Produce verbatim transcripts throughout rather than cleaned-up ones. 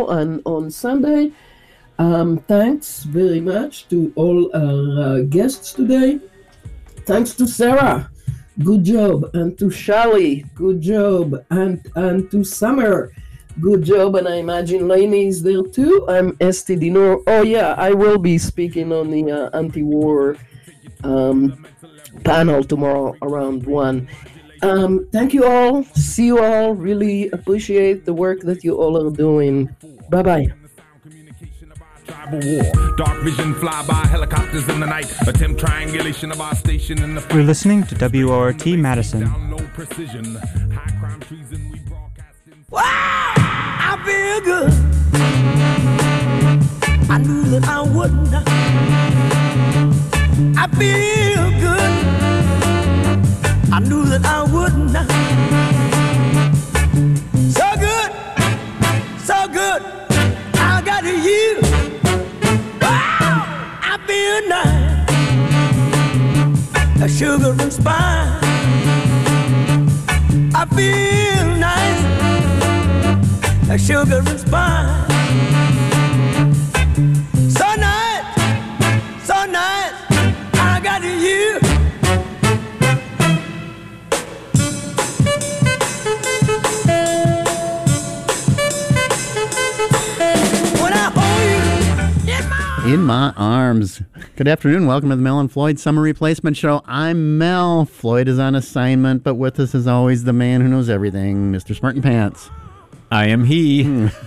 and on Sunday. Um, thanks very much to all our uh, guests today. Thanks to Sarah. Good job. And to Shally. Good job. And and to Summer. Good job. And I imagine Lainey is there too. I'm Esty Dinor. Oh yeah, I will be speaking on the uh, anti-war um, panel tomorrow around one. Um, thank you all. See you all. Really appreciate the work that you all are doing. Bye-bye. War. Dark vision, fly by helicopters in the night. Attempt triangulation of our station in the. We're listening to W O R T Madison. Wow, I feel good. I knew that I wouldn't. I feel good. I knew that I wouldn't. So good, so good. I got you. I feel nice, a sugar and spice. I feel nice, a sugar and spice. So nice, so nice, I got you. When I hold you in my In my arms. Good afternoon. Welcome to the Mel and Floyd Summer Replacement Show. I'm Mel. Floyd is on assignment, but with us as always the man who knows everything, Mister Smartin' Pants. I am he.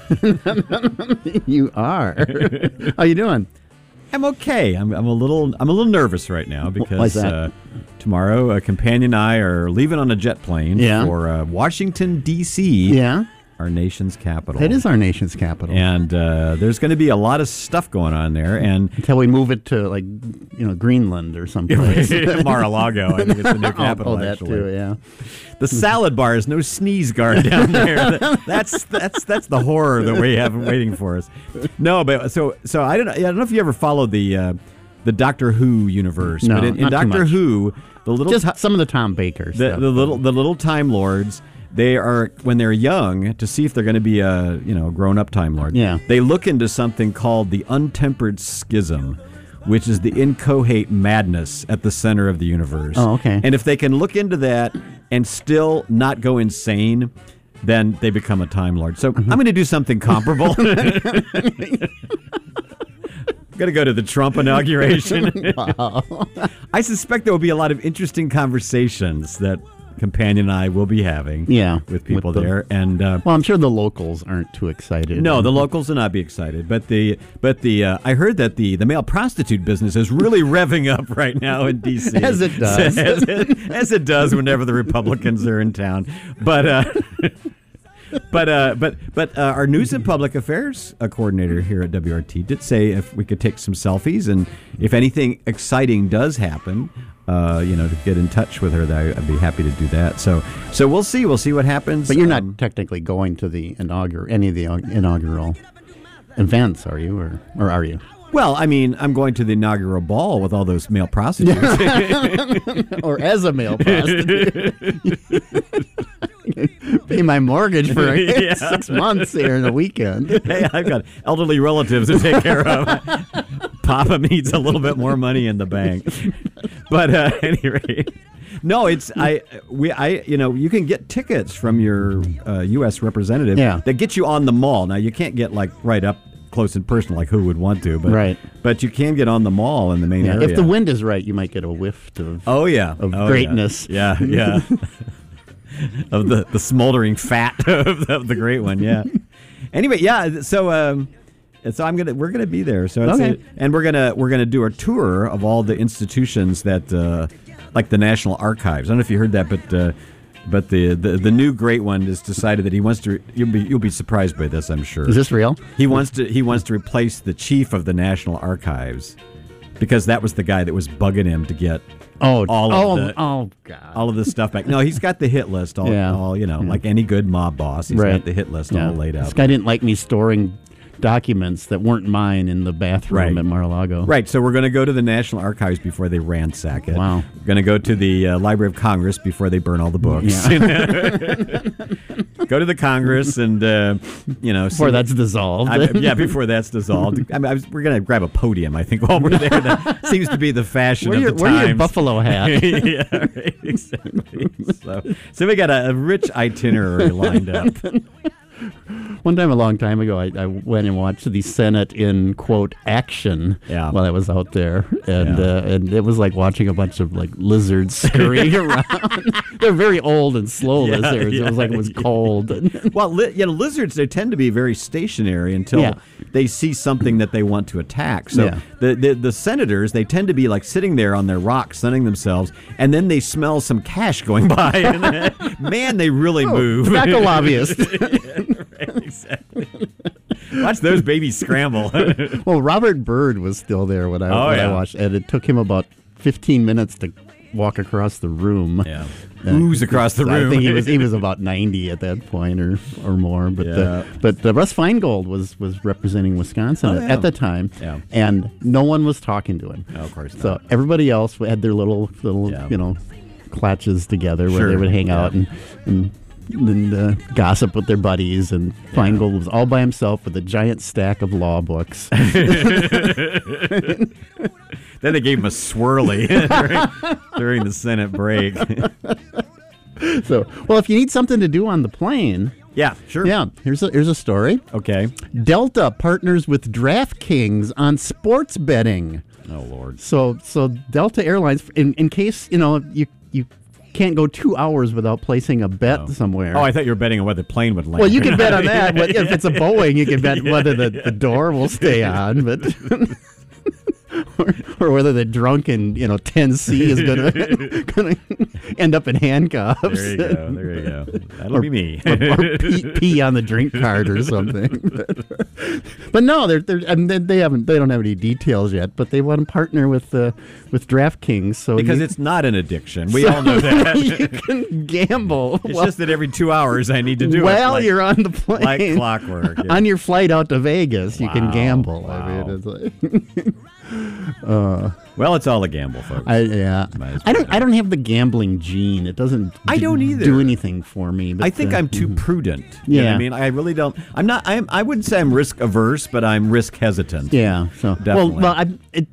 You are. How you doing? I'm okay. I'm, I'm a little. I'm a little nervous right now because uh, tomorrow, a companion and I are leaving on a jet plane yeah. for uh, Washington D C Yeah. Our nation's capital. It is our nation's capital. And uh, there's going to be a lot of stuff going on there. And until we move it to, like, you know, Greenland or someplace. Mar-a-Lago, I think it's the new capital, oh, that actually. too, yeah. The salad bar is no sneeze guard down there. That's that's that's the horror that we have waiting for us. No, but so so I don't know. I don't know if you ever followed the uh, the Doctor Who universe, no, but in, in not Doctor Who, the little just t- some of the Tom Baker the, stuff. the little the little Time Lords. They are, when they're young, to see if they're going to be a, you know, grown-up Time Lord. Yeah. They look into something called the untempered schism, which is the inchoate madness at the center of the universe. Oh, okay. And if they can look into that and still not go insane, then they become a Time Lord. So mm-hmm. I'm going to do something comparable. I'm going to go to the Trump inauguration. Wow. I suspect there will be a lot of interesting conversations that Companion and I will be having yeah, with people with the, there. And uh, well, I'm sure the locals aren't too excited. No, the locals will not be excited. But the but the uh, I heard that the, the male prostitute business is really revving up right now in D C as it does, as, it, as it does whenever the Republicans are in town. But. Uh, But uh, but but uh, our news and public affairs uh, coordinator here at W R T did say if we could take some selfies, and if anything exciting does happen, uh, you know, to get in touch with her, that I'd be happy to do that. So so we'll see, we'll see what happens. But you're not um, technically going to the inaugural any of the inaugural events, are you, or or are you? Well, I mean, I'm going to the inaugural ball with all those male prostitutes. Or as a male prostitute. Pay my mortgage for yeah. six months here in the weekend. Hey, I've got elderly relatives to take care of. Papa needs a little bit more money in the bank. But uh, anyway, no, it's I we I you know you can get tickets from your uh, U S representative yeah. that get you on the mall. Now you can't get like right up close and personal like who would want to, but right. but you can get on the mall in the main yeah, area. If the wind is right, you might get a whiff of oh yeah of oh, greatness. Yeah, yeah. yeah. Of the, the smoldering fat of the, of the great one, yeah. Anyway, yeah. So, um, so I'm gonna we're gonna be there. So, it's okay. a, and we're gonna we're gonna do a tour of all the institutions that, uh, like the National Archives. I don't know if you heard that, but uh, but the, the the new great one has decided that he wants to. You'll be you'll be surprised by this, I'm sure. Is this real? He wants to he wants to replace the chief of the National Archives because that was the guy that was bugging him to get. Oh, all oh, of the, oh, God. all of this stuff back. No, he's got the hit list all, yeah. all you know, yeah. like any good mob boss. He's right. got the hit list yeah. all laid out. This guy didn't like me storing documents that weren't mine in the bathroom Right. at Mar-a-Lago. Right, so we're going to go to the National Archives before they ransack it. Wow. We're going to go to the uh, Library of Congress before they burn all the books. Go to the Congress and, uh, you know... Before see- that's dissolved. I, yeah, before that's dissolved. I mean, I was, we're going to grab a podium, I think, while we're there. That seems to be the fashion Wear of your, the wear times. your buffalo hat. Yeah, right, exactly. So, so we got a, a rich itinerary lined up. One time, a long time ago, I, I went and watched the Senate in quote action Yeah. while I was out there, and Yeah. uh, and it was like watching a bunch of like lizards scurrying around. They're very old and slow Yeah, lizards. yeah, it was like it was cold. Well, li- you know, lizards, they tend to be very stationary until Yeah. they see something that they want to attack. So Yeah. the, the the senators, they tend to be like sitting there on their rocks, sunning themselves, and then they smell some cash going by. And then, man, they really move. Tobacco lobbyist. Right, exactly. Watch those babies scramble. Well, Robert Byrd was still there when I, Oh, when I yeah. watched, and it took him about fifteen minutes to walk across the room. Yeah. Uh, Ooze across the I room. think he was he was about ninety at that point, or or more. But Yeah. uh, but uh, Russ Feingold was was representing Wisconsin Oh, at, yeah. at the time, Yeah. and no one was talking to him. No, of course So not. everybody else had their little little Yeah. you know clutches together where Sure. they would hang Yeah. out and and. And uh, gossip with their buddies, and Feingold was all by himself with a giant stack of law books. Then they gave him a swirly during, during the Senate break. So, well, if you need something to do on the plane, Yeah, sure. yeah, here's a here's a story. Okay. Delta partners with DraftKings on sports betting. Oh, Lord. So, so Delta Airlines, in, in case you know you you can't go two hours without placing a bet Oh. somewhere. Oh, I thought you were betting on whether the plane would land. well, you can bet on that. But if it's a Boeing, you can bet whether the, the door will stay on, but or, or whether the drunken you know ten C is gonna gonna end up in handcuffs. There you go. There you go. That'll be me. or, or pee, pee on the drink card or something. But, but no, they're, they're I mean, they, they haven't they don't have any details yet. But they want to partner with uh, with DraftKings, so Because you, it's not an addiction. We all know that. you can gamble. It's Well, just that every two hours I need to do while it. Like, you're on the plane, like clockwork. Yeah. on your flight out to Vegas, you can Wow, gamble. wow. I mean, it's like, Well, it's all a gamble, folks. I, yeah, Might as I don't. well. I don't have the gambling gene. It doesn't. I d- don't either. do anything for me. But, I think uh, I'm too prudent. You know what Yeah. I mean, I really don't. I'm not. I'm, I wouldn't say I'm risk averse, but I'm risk hesitant. Yeah. So Definitely. well, well, I, it,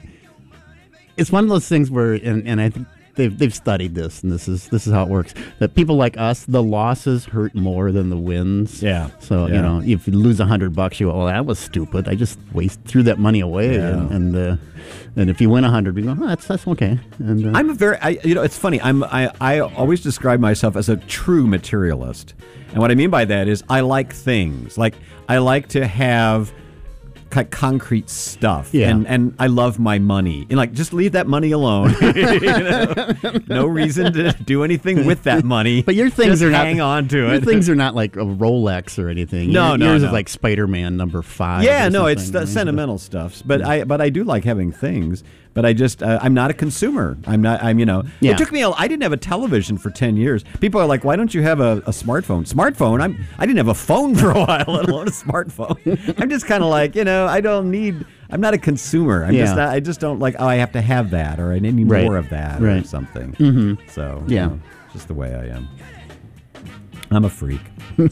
it's one of those things where, and, and I think they've they've studied this, and this is this is how it works. That people like us, the losses hurt more than the wins. Yeah. So Yeah. you know, if you lose a hundred bucks, you go, well, that was stupid. I just waste threw that money away, Yeah. and and, uh, and if you win a hundred, you go, oh, that's that's okay. And uh, I'm a very, I, you know, it's funny. I'm, I, I always describe myself as a true materialist, and what I mean by that is I like things. Like I like to have co- concrete stuff, Yeah. and and I love my money. And like, just leave that money alone. You know? No reason to do anything with that money. But your things Just are not. hang on to Your it. things are not like a Rolex or anything. No, Your- no, yours no. is like Spider-Man number five. Yeah, or no, it's something, the right? sentimental stuff. But I, but I do like having things. But I just, uh, I'm not a consumer. I'm not. I'm, you know. Yeah. It took me. A, I didn't have a television for ten years. People are like, why don't you have a, a smartphone? Smartphone. I'm. I didn't have a phone for a while, let alone a smartphone. I'm just kind of like, you know, I don't need. I'm not a consumer. I'm Yeah. just. Not, I just don't like. Oh, I have to have that, or I need Right. more of that, or Right. something. Mm-hmm. So you Yeah. know, just the way I am. I'm a freak.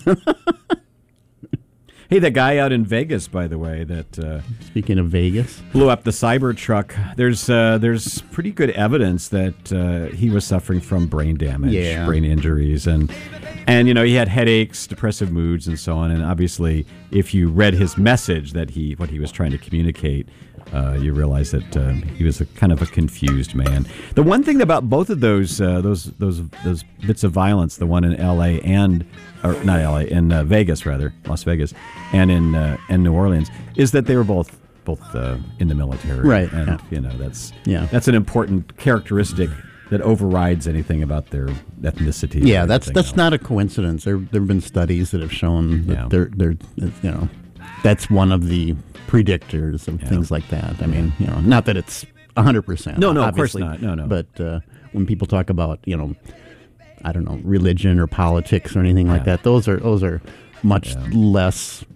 Hey, that guy out in Vegas, by the way, that uh, Speaking of Vegas, blew up the Cybertruck. There's uh, there's pretty good evidence that uh, he was suffering from brain damage, Yeah. brain injuries, and and you know he had headaches, depressive moods, and so on. And obviously, if you read his message that he what he was trying to communicate, uh, you realize that uh, he was a kind of a confused man. The one thing about both of those uh, those those those bits of violence, the one in L A and or not L A in uh, Vegas rather, Las Vegas, and in uh, and New Orleans, is that they were both both uh, in the military, Right, And yeah. you know that's Yeah. that's an important characteristic that overrides anything about their ethnicity. yeah, or that's anything that's else. not a coincidence. There there have been studies that have shown that Yeah. they're they're you know that's one of the predictors of Yeah. things like that. I mean, you know, not that it's a hundred percent. No, no, of course obviously, not. No, no. But uh, when people talk about you know, I don't know, religion or politics or anything like Yeah. that, those are those are much Yeah. less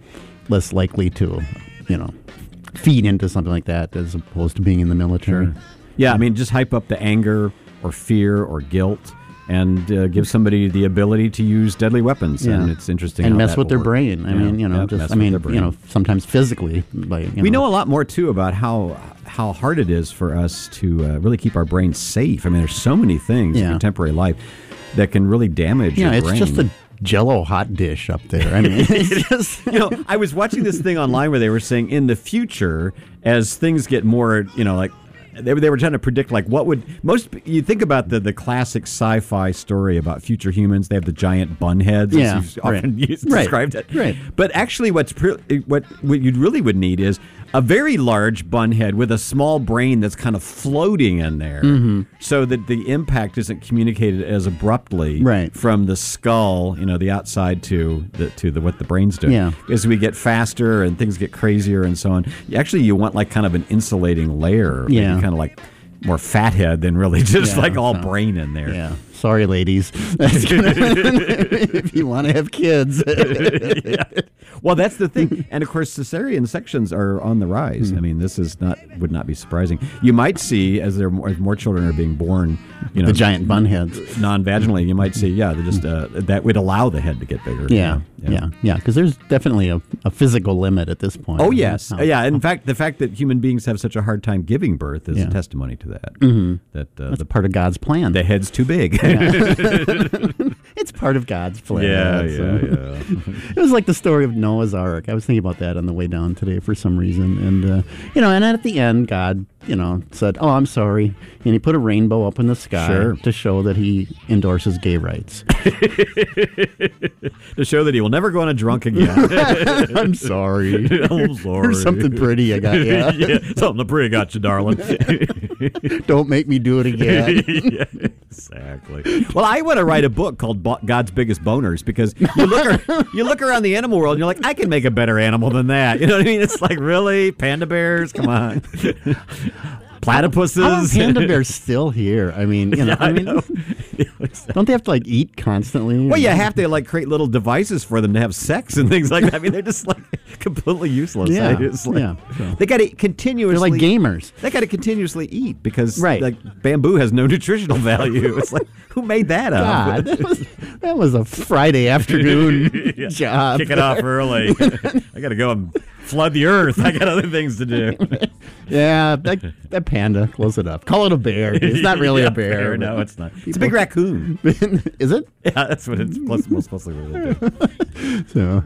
less likely to, you know, feed into something like that as opposed to being in the military. Sure. Yeah, I mean, just hype up the anger or fear or guilt and uh, give somebody the ability to use deadly weapons. Yeah. And it's interesting And how mess that with their will work. brain. I Yeah. mean, you know, Yeah, just mess I with mean, their brain. you know, sometimes physically. By, you We know, know a lot more, too, about how how hard it is for us to uh, really keep our brains safe. I mean, there's so many things in Yeah. contemporary life that can really damage Yeah, your it's brain. just a Jell-O hot dish up there. I mean, it's just You know, I was watching this thing online where they were saying in the future, as things get more, you know, like, They, they were trying to predict, like, what would most you think about the, the classic sci-fi story about future humans? They have the giant bun heads, Yeah, as you've often right. used, Right, described it. right. But actually, what's pre- what what you really would need is a very large bun head with a small brain that's kind of floating in there, Mm-hmm. so that the impact isn't communicated as abruptly Right. from the skull, you know, the outside to the to the what the brain's doing. Yeah. As we get faster and things get crazier and so on, actually, you want like kind of an insulating layer, maybe Yeah. kind of like more fathead than really just Yeah, like all so- brain in there. yeah. Sorry, ladies. That's gonna- if you want to have kids. Yeah. Well, that's the thing, and of course, cesarean sections are on the rise. Hmm. I mean, this is not would not be surprising. You might see as there more, as more children are being born, you know, The giant bun heads. non-vaginally. You might see, yeah, they're just uh, that would allow the head to get bigger. Yeah, yeah, yeah. Because there's definitely a, a physical limit at this point. Oh yes, How- yeah. In fact, the fact that human beings have such a hard time giving birth is Yeah. a testimony to that. Mm-hmm. That uh, That's the, part of God's plan. the head's too big. It's part of God's plan. yeah, so. yeah, yeah. It was like the story of Noah's Ark. I was thinking about that on the way down today for some reason. And, uh, you know, and at the end, God, you know, said, oh, I'm sorry. And he put a rainbow up in the sky Sure. to show that he endorses gay rights. To show that he will never go on a drunk again. I'm sorry. I'm sorry. There's something pretty I got you. yeah, something pretty got you, darling. Don't make me do it again. Yeah, exactly. Well, I want to write a book called Bo- God's Biggest Boners because you look ar- you look around the animal world and you're like, I can make a better animal than that. You know what I mean? It's like, really? Panda bears? Come on. Platypuses? How are panda bears still here? I mean, you know, Yeah, I mean, know. don't they have to like eat constantly? Well, you have to like create little devices for them to have sex and things like that. I mean, they're just like completely useless. Yeah, I- it's like- yeah, so. They got to continuously. They're like gamers. They got to continuously eat because Right. like bambooo has no nutritional value. It's like, who made that up? God, that was, that was a Friday afternoon Yeah. job. Kick it off early. I got to go and flood the earth. I got other things to do. Yeah, that, that panda. Close it up. Call it a bear. It's not really Yeah, a bear. No, it's not. It's a big raccoon. Is it? Yeah, that's what it's most, most closely related to. So,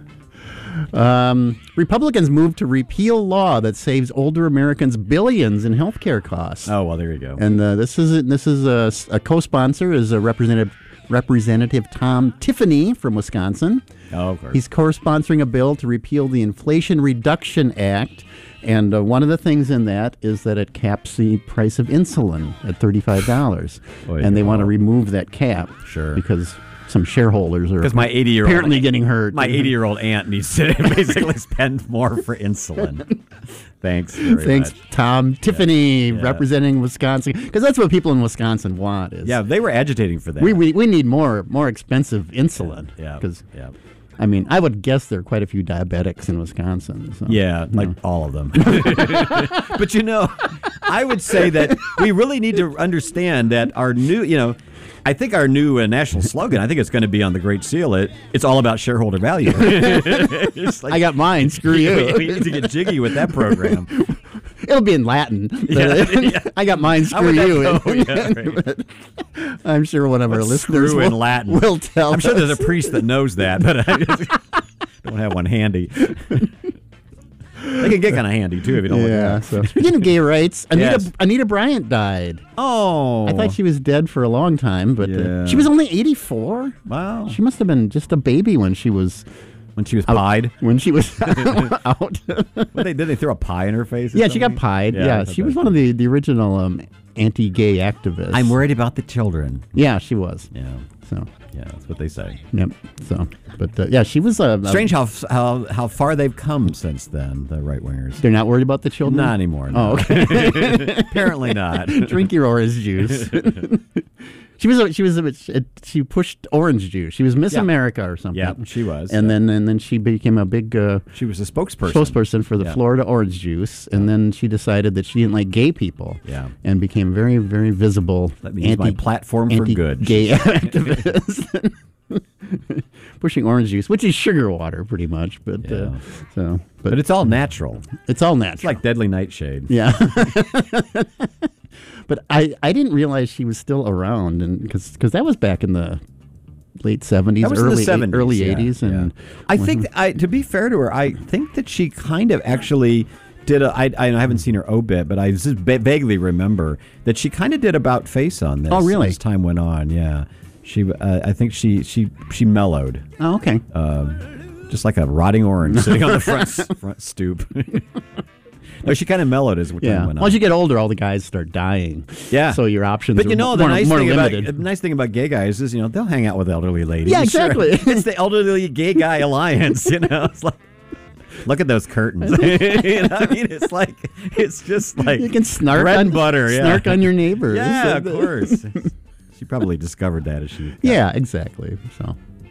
um, Republicans moved to repeal law that saves older Americans billions in health care costs. Oh, well, there you go. And uh, this is this is a, a co-sponsor is a representative Representative Tom Tiffany from Wisconsin. Oh, of course. He's co-sponsoring a bill to repeal the Inflation Reduction Act, and uh, one of the things in that is that it caps the price of insulin at thirty-five dollars, Boy, and they want to wow. remove that cap. Sure. Because some shareholders are Because my eighty-year-old apparently getting hurt. My eighty-year-old aunt needs to basically spend more for insulin. Thanks. Very Thanks, much. Tom Tiffany, yeah. representing Wisconsin, because that's what people in Wisconsin want. Is Yeah, they were agitating for that. we, we we need more more expensive insulin. Yeah. Because Yeah. I mean, I would guess there are quite a few diabetics in Wisconsin. So. Yeah, like all of them. But you know, I would say that we really need to understand that our new, you know, I think our new uh, national slogan, I think it's going to be on the Great Seal, it, it's all about shareholder value. It's like, I got mine. Screw we, you. we need to get jiggy with that program. It'll be in Latin. Yeah, yeah. I got mine. How Screw would that you. go? Yeah, right. I'm sure one of our What's listeners screw in will, Latin? will tell. I'm sure us. there's a priest that knows that, but I just don't have one handy. They can get kind of handy too if you don't Yeah. look So speaking of gay rights, Anita Yes. Anita Bryant died. Oh, I thought she was dead for a long time, but uh, Yeah. she was only eighty-four. wow. She must have been just a baby when she was When she was pied, when she was out. what they did they throw a pie in her face? or Yeah, she got something? pied. I Yeah, thought she that was one of the, the original um, anti-gay activist. I'm worried about the children. Yeah, she was. Yeah. So, Yeah, that's what they say. yep. So, but uh, yeah, she was a, a Strange how how how far they've come since then, the right wingers. They're not worried about the children? Not anymore. Oh, No. okay. Apparently not. Drink your orange juice. She was a, she was a, she pushed orange juice. She was Miss Yeah. America or something. Yeah, she was. And yeah. then and then she became a big uh, she was a spokesperson. spokesperson for the Yeah. Florida orange juice. And then she decided that she didn't like gay people. Yeah. And became very very visible. Let me use my platform for good. Gay activist. Pushing orange juice, which is sugar water, pretty much. But uh, Yeah. so but, But it's all natural. it's all natural. It's like Deadly Nightshade. Yeah. But I, I didn't realize she was still around, and because that was back in the late seventies, That was early in the seventies, early yeah, eighties, and yeah. I think that I to be fair to her, I think that she kind of actually did a. I, I haven't seen her obit, but I just va- vaguely remember that she kind of did about face on this. Oh, really? As time went on, yeah. She, uh, I think she she she mellowed, oh, okay. um, just like a rotting orange sitting on the front front stoop. No, she kind of mellowed as time Yeah. went on. Once you get older, all the guys start dying. Yeah. So your options But are you know, the more, nice more thing limited. about the nice thing about gay guys is, you know, they'll hang out with elderly ladies. Yeah, Sure. exactly. It's the elderly gay guy alliance. You know, it's like, look at those curtains. You know, I mean, it's like, it's just like You can snark bread on and butter. Yeah. snark on your neighbors. Yeah, of course. She probably discovered that as she. Yeah, exactly. So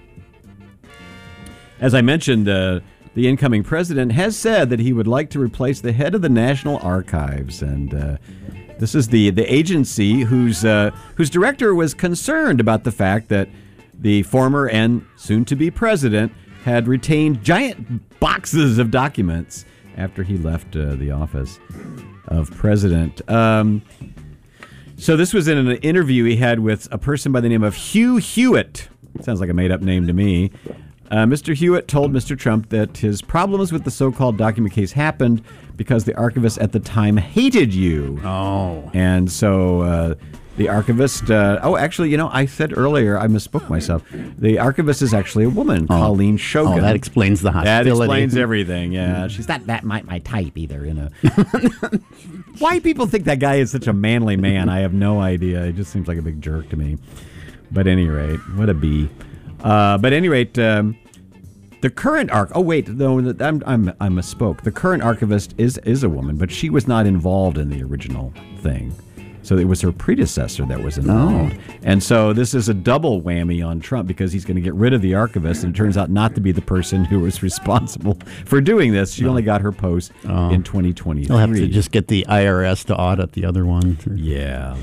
As I mentioned, uh, the incoming president has said that he would like to replace the head of the National Archives, and uh, this is the the agency whose uh, whose director was concerned about the fact that the former and soon-to-be president had retained giant boxes of documents after he left uh, the office of president. Um, so this was in an interview he had with a person by the name of Hugh Hewitt. Sounds like a made-up name to me. Uh, Mister Hewitt told Mister Trump that his problems with the so-called document case happened because the archivist at the time hated you. oh, And so uh, the archivist, uh, oh, actually, you know, I said earlier, I misspoke myself. The archivist is actually a woman, Colleen Shogan. oh, that explains the That hostility. explains everything, yeah. She's not that my, my type either, you know. Why people think that guy is such a manly man, I have no idea. He just seems like a big jerk to me. But at any rate, what a bee. Uh, but at any rate, um, the current arch. Oh wait, no, I'm I'm I misspoke. The current archivist is is a woman, but she was not involved in the original thing. So it was her predecessor that was involved. Oh. And so this is a double whammy on Trump because he's going to get rid of the archivist, and it turns out not to be the person who was responsible for doing this. She only got her post Oh. in twenty twenty-three. You'll have to just get the I R S to audit the other one. Yeah.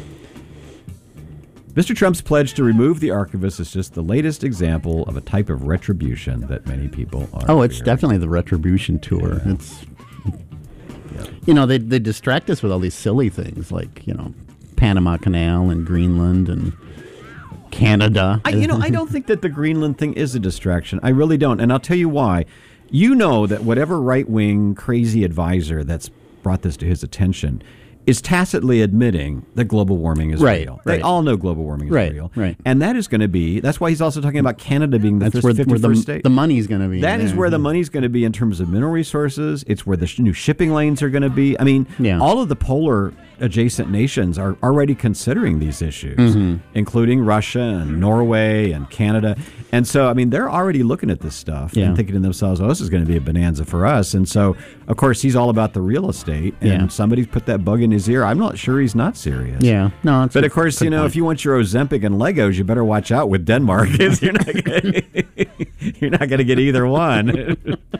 Mister Trump's pledge to remove the archivist is just the latest example of a type of retribution that many people are Oh, it's fearing. definitely the retribution tour. It's, you know, they they distract us with all these silly things like, you know, Panama Canal and Greenland and Canada. I, you know, I don't think that the Greenland thing is a distraction. I really don't. And I'll tell you why. You know that whatever right-wing crazy advisor that's brought this to his attention is tacitly admitting that global warming is Right, real. right. They all know global warming is Right, real. right. And that is going to be, that's why he's also talking about Canada being the That's first where, where fifty-first the, state. the money's going to be. That is there. where the money's going to be in terms of mineral resources. It's where the sh- new shipping lanes are going to be. I mean, Yeah. all of the polar adjacent nations are already considering these issues, Mm-hmm. including Russia and Norway and Canada. And so, I mean, they're already looking at this stuff Yeah. and thinking to themselves, oh, this is going to be a bonanza for us. And so, of course, he's all about the real estate. And Yeah. somebody's put that bug in his ear. I'm not sure he's not serious. Yeah. No, it's But a of course, good you know, point. if you want your Ozempic and Legos, you better watch out with Denmark. 'Cause you're not gonna, you're not going to get either one.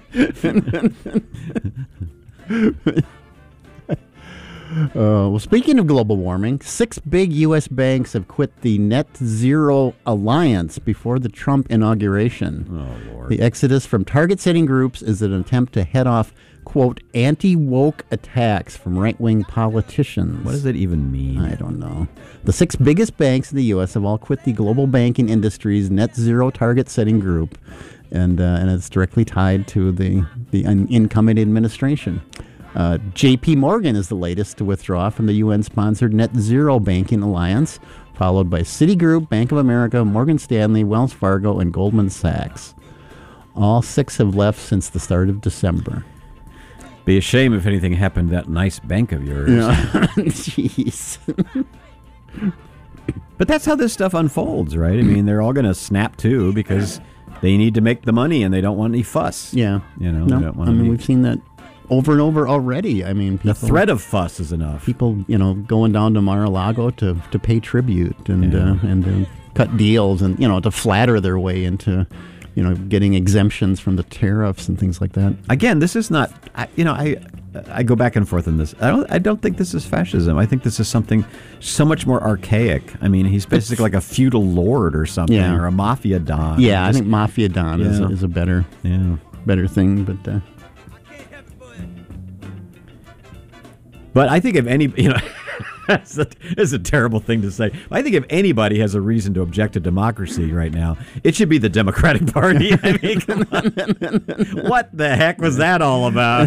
Uh, well, speaking of global warming, six big U S banks have quit the Net Zero Alliance before the Trump inauguration. Oh, Lord. The exodus from target-setting groups is an attempt to head off, quote, anti-woke attacks from right-wing politicians. What does that even mean? I don't know. The six biggest banks in the U S have all quit the global banking industry's net zero target setting group, and uh, and it's directly tied to the the in- incoming administration. Uh, J P Morgan is the latest to withdraw from the U N-sponsored Net Zero Banking Alliance, followed by Citigroup, Bank of America, Morgan Stanley, Wells Fargo, and Goldman Sachs. All six have left since the start of December. Be a shame if anything happened to that nice bank of yours. Yeah. Jeez. But that's how this stuff unfolds, right? I mean, they're all going to snap to because they need to make the money and they don't want any fuss. Yeah. You know, no, they don't want I mean, any, we've seen that over and over already. I mean, people, the threat of fuss is enough. people, you know, going down to Mar-a-Lago to, to pay tribute and Yeah. uh, and uh, cut deals and, you know, to flatter their way into, you know, getting exemptions from the tariffs and things like that. Again, this is not. I, you know, I I go back and forth on this. I don't. I don't think this is fascism. I think this is something so much more archaic. I mean, he's basically like a feudal lord or something, Yeah. or a mafia don. Yeah, I Just- think Mafia Don is, Yeah. is a better Yeah. better thing, but uh, But I think if any, you know, it's a, it's a terrible thing to say. I think if anybody has a reason to object to democracy right now, it should be the Democratic Party. I mean, come on. What the heck was that all about?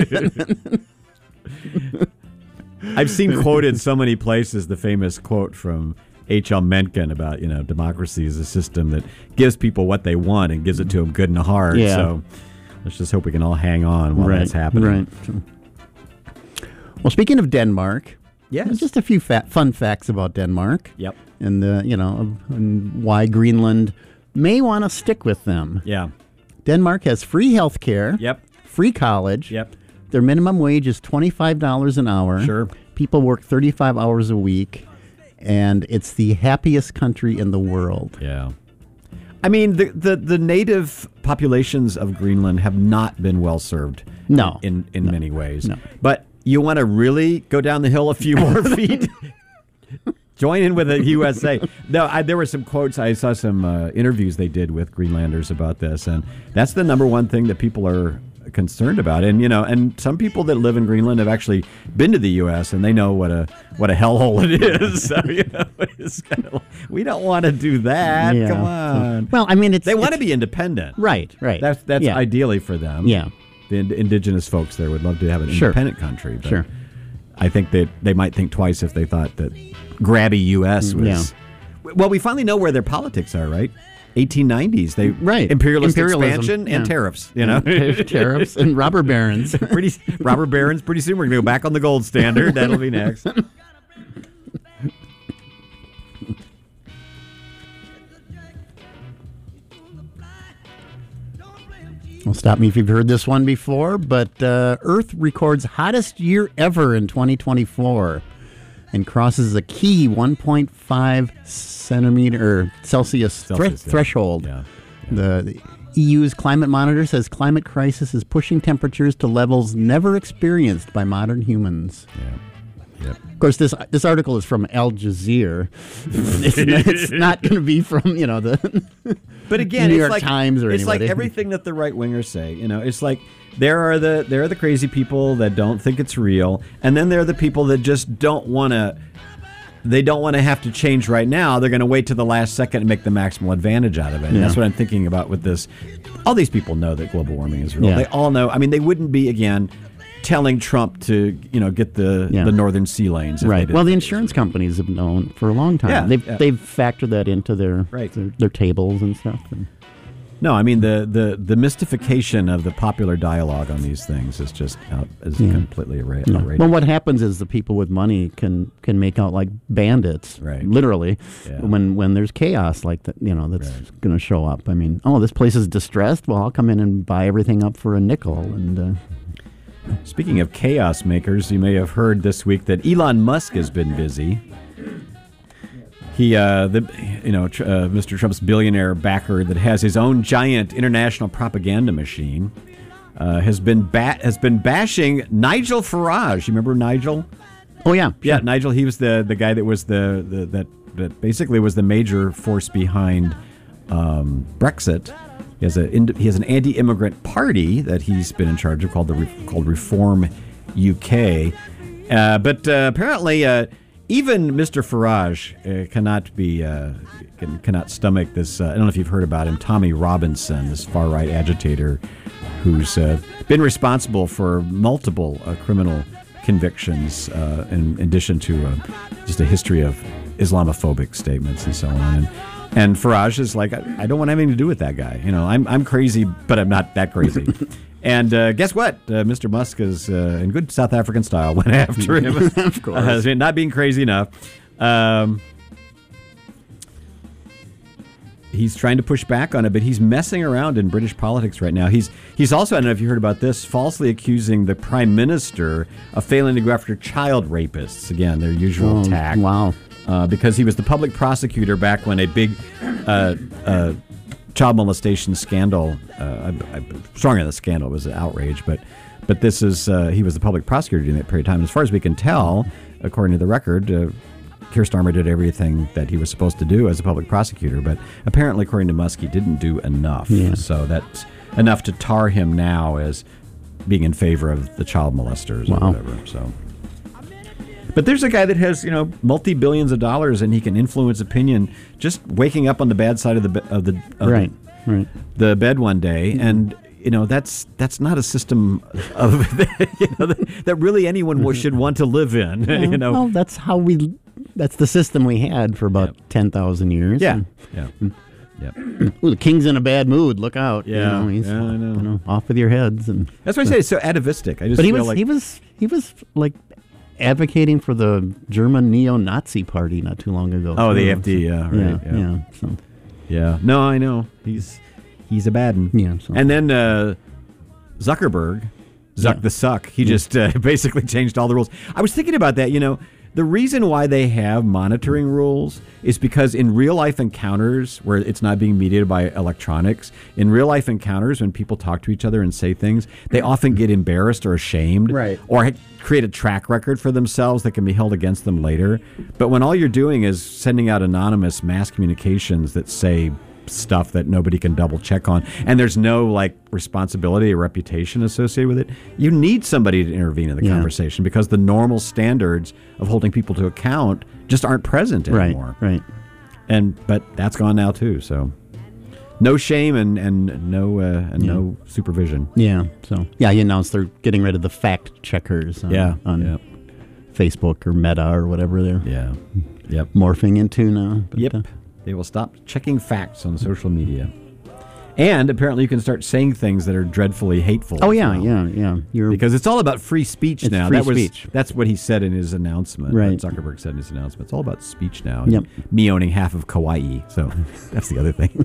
I've seen quoted so many places the famous quote from H L Mencken about, you know, democracy is a system that gives people what they want and gives it to them good and hard. Yeah. So let's just hope we can all hang on while right, that's happening. right. Well, speaking of Denmark, Yes. just a few fa- fun facts about Denmark. Yep. And uh, you know, and why Greenland may want to stick with them. Yeah. Denmark has free health care. Yep. Free college. Yep. Their minimum wage is twenty-five dollars an hour. Sure. People work thirty-five hours a week, and it's the happiest country in the world. Yeah. I mean, the, the, the native populations of Greenland have not been well served. No. In, in many ways. No. But you want to really go down the hill a few more feet? Join in with the U S A. No, I, there were some quotes. I saw some uh, interviews they did with Greenlanders about this, and that's the number one thing that people are concerned about. And you know, and some people that live in Greenland have actually been to the U S and they know what a what a hellhole it is. So you know, it's kind of like, we don't want to do that. Yeah. Come on. Well, I mean, it's They want to it's- be independent. right, right. That's that's yeah. ideally for them. Yeah. The ind- indigenous folks there would love to have an Sure. independent country. But Sure. I think that they might think twice if they thought that grabby U S was. Yeah. Well, we finally know where their politics are, right? eighteen nineties. They Right. imperialist Imperialism, expansion and yeah. tariffs. You know, Tariffs and robber barons. pretty robber barons. Pretty soon we're gonna go back on the gold standard. That'll be next. Well, stop me if you've heard this one before, but uh, Earth records hottest year ever in twenty twenty-four and crosses a key one point five centimeter Celsius, thre- Celsius, yeah. threshold. Yeah. The, the E U's climate monitor says climate crisis is pushing temperatures to levels never experienced by modern humans. Yeah. Yep. Of course, this this article is from Al Jazeera. it's, not, it's not going to be from, you know, the But again, New it's York like, Times or it's anybody. like everything that the right wingers say. You know, it's like there are the there are the crazy people that don't think it's real, and then there are the people that just don't want to. They don't want to have to change right now. They're going to wait to the last second and make the maximal advantage out of it. And Yeah. that's what I'm thinking about with this. All these people know that global warming is real. Yeah. They all know. I mean, they wouldn't be again telling Trump to you know get the Yeah. the northern sea lanes. if they Right. didn't Well, the think insurance companies have known for a long time. Yeah, they've yeah. they've factored that into their Right. their, their tables and stuff. And No, I mean the, the, the mystification of the popular dialogue on these things is just out, is Yeah. completely outra- No. outrageous. Well, what happens is the people with money can can make out like bandits, Right. literally, Yeah. when when there's chaos like that, you know, that's Right. going to show up. I mean, oh, this place is distressed. Well, I'll come in and buy everything up for a nickel. And uh, Speaking of chaos makers, you may have heard this week that Elon Musk has been busy. He, uh, the, you know, tr- uh, Mister Trump's billionaire backer that has his own giant international propaganda machine, uh, has been ba- has been bashing Nigel Farage. You remember Nigel? oh yeah, Yeah, sure. Nigel. He was the, the guy that was the, the that that basically was the major force behind um, Brexit. He has a he has an anti-immigrant party that he's been in charge of called the Re- called Reform U K. Uh, but uh, apparently, uh, even Mister Farage uh, cannot be uh, can, cannot stomach this. Uh, I don't know if you've heard about him, Tommy Robinson, this far right agitator, who's uh, been responsible for multiple uh, criminal convictions, uh, in addition to uh, just a history of Islamophobic statements and so on. And, and Farage is like, I, I don't want anything to do with that guy. You know, I'm I'm crazy, but I'm not that crazy. And uh, guess what? Uh, Mister Musk is, uh, in good South African style, went after him. Of course. Uh, not being crazy enough. Um, he's trying to push back on it, but he's messing around in British politics right now. He's he's also, I don't know if you heard about this, falsely accusing the Prime Minister of failing to go after child rapists. Again, their usual Oh, tack. wow. Uh, because he was the public prosecutor back when a big uh, uh, child molestation scandal, uh, I, I, stronger than a scandal, it was an outrage, but but this is, uh, he was the public prosecutor during that period of time. As far as we can tell, according to the record, uh, Keir Starmer did everything that he was supposed to do as a public prosecutor, but apparently, according to Musk, he didn't do enough. Yeah. So that's enough to tar him now as being in favor of the child molesters Wow. or whatever. So, but there's a guy that has, you know, multi-billions of dollars, and he can influence opinion just waking up on the bad side of the be- of the of Right, the, right. the bed one day, and you know that's that's not a system of you know that, that really anyone w- should want to live in. you know, Well, that's how we. That's the system we had for about Yep. ten thousand years. yeah, And, yeah, yeah. ooh, the king's in a bad mood. Look out! Yeah, you know, he's, yeah, I know. You know, off with your heads. And That's why I say it's so atavistic. I just but he feel was like he was he was like advocating for the German neo-Nazi party not too long ago. oh the too. A F D, yeah, yeah, right, yeah, yeah. So yeah. No, I know he's he's a bad one. yeah. So. And then uh, Zuckerberg, Zuck Yeah. the Suck, he just uh, basically changed all the rules. I was thinking about that, you know, the reason why they have monitoring rules is because in real life encounters where it's not being mediated by electronics, in real life encounters when people talk to each other and say things, they often get embarrassed or ashamed Right. or ha- create a track record for themselves that can be held against them later. But when all you're doing is sending out anonymous mass communications that say stuff that nobody can double check on, and there's no like responsibility or reputation associated with it, you need somebody to intervene in the Yeah. conversation because the normal standards of holding people to account just aren't present right, anymore. right. And but that's gone now too. So no shame and and no uh, and Yeah. no supervision. Yeah. So yeah, he announced they're getting rid of the fact checkers. On, Yeah, on yeah. Facebook or Meta or whatever they're Yeah. Yep. morphing into now. But, Yep. uh, They will stop checking facts on social media. And apparently you can start saying things that are dreadfully hateful. oh yeah, now. yeah, yeah. You're Because it's all about free speech It's now. free that was speech. that's what he said in his announcement. Right. What Zuckerberg said in his announcement. It's all about speech now. Yep. Me owning half of Kauai, so that's the other thing.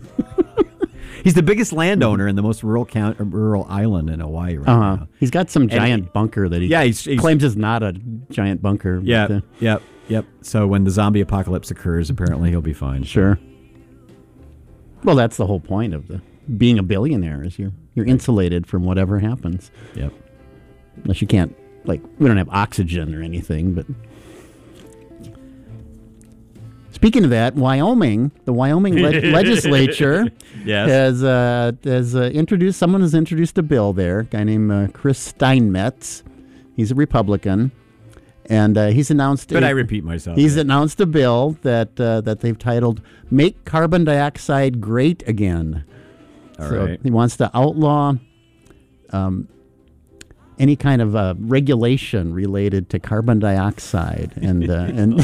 He's the biggest landowner in the most rural count, rural island in Hawaii right uh-huh. now. He's got some giant he- bunker that he Yeah, he's- he's- claims is not a giant bunker. but, Yeah, uh, yep, yep. So when the zombie apocalypse occurs, apparently he'll be fine. sure. Well, that's the whole point of the being a billionaire is you're you're insulated from whatever happens. Yep. Unless you can't, like, we don't have oxygen or anything, but. Speaking of that, Wyoming, the Wyoming le- legislature Yes. has uh, has uh, introduced, someone has introduced a bill there, a guy named uh, Chris Steinmetz. He's a Republican, and uh, he's announced. But a- I repeat myself. He's announced a bill that uh, that they've titled "Make Carbon Dioxide Great Again." All so right. he wants to outlaw um, any kind of uh, regulation related to carbon dioxide, and uh, and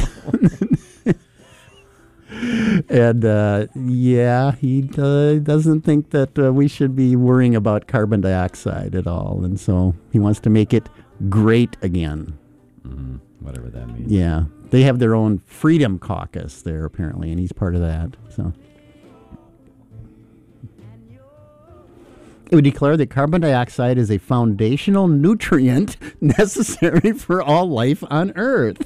and uh, yeah, he uh, doesn't think that uh, we should be worrying about carbon dioxide at all, and so he wants to make it great again. Whatever that means. Yeah, they have their own Freedom Caucus there apparently, and he's part of that. So it would declare that carbon dioxide is a foundational nutrient necessary for all life on Earth.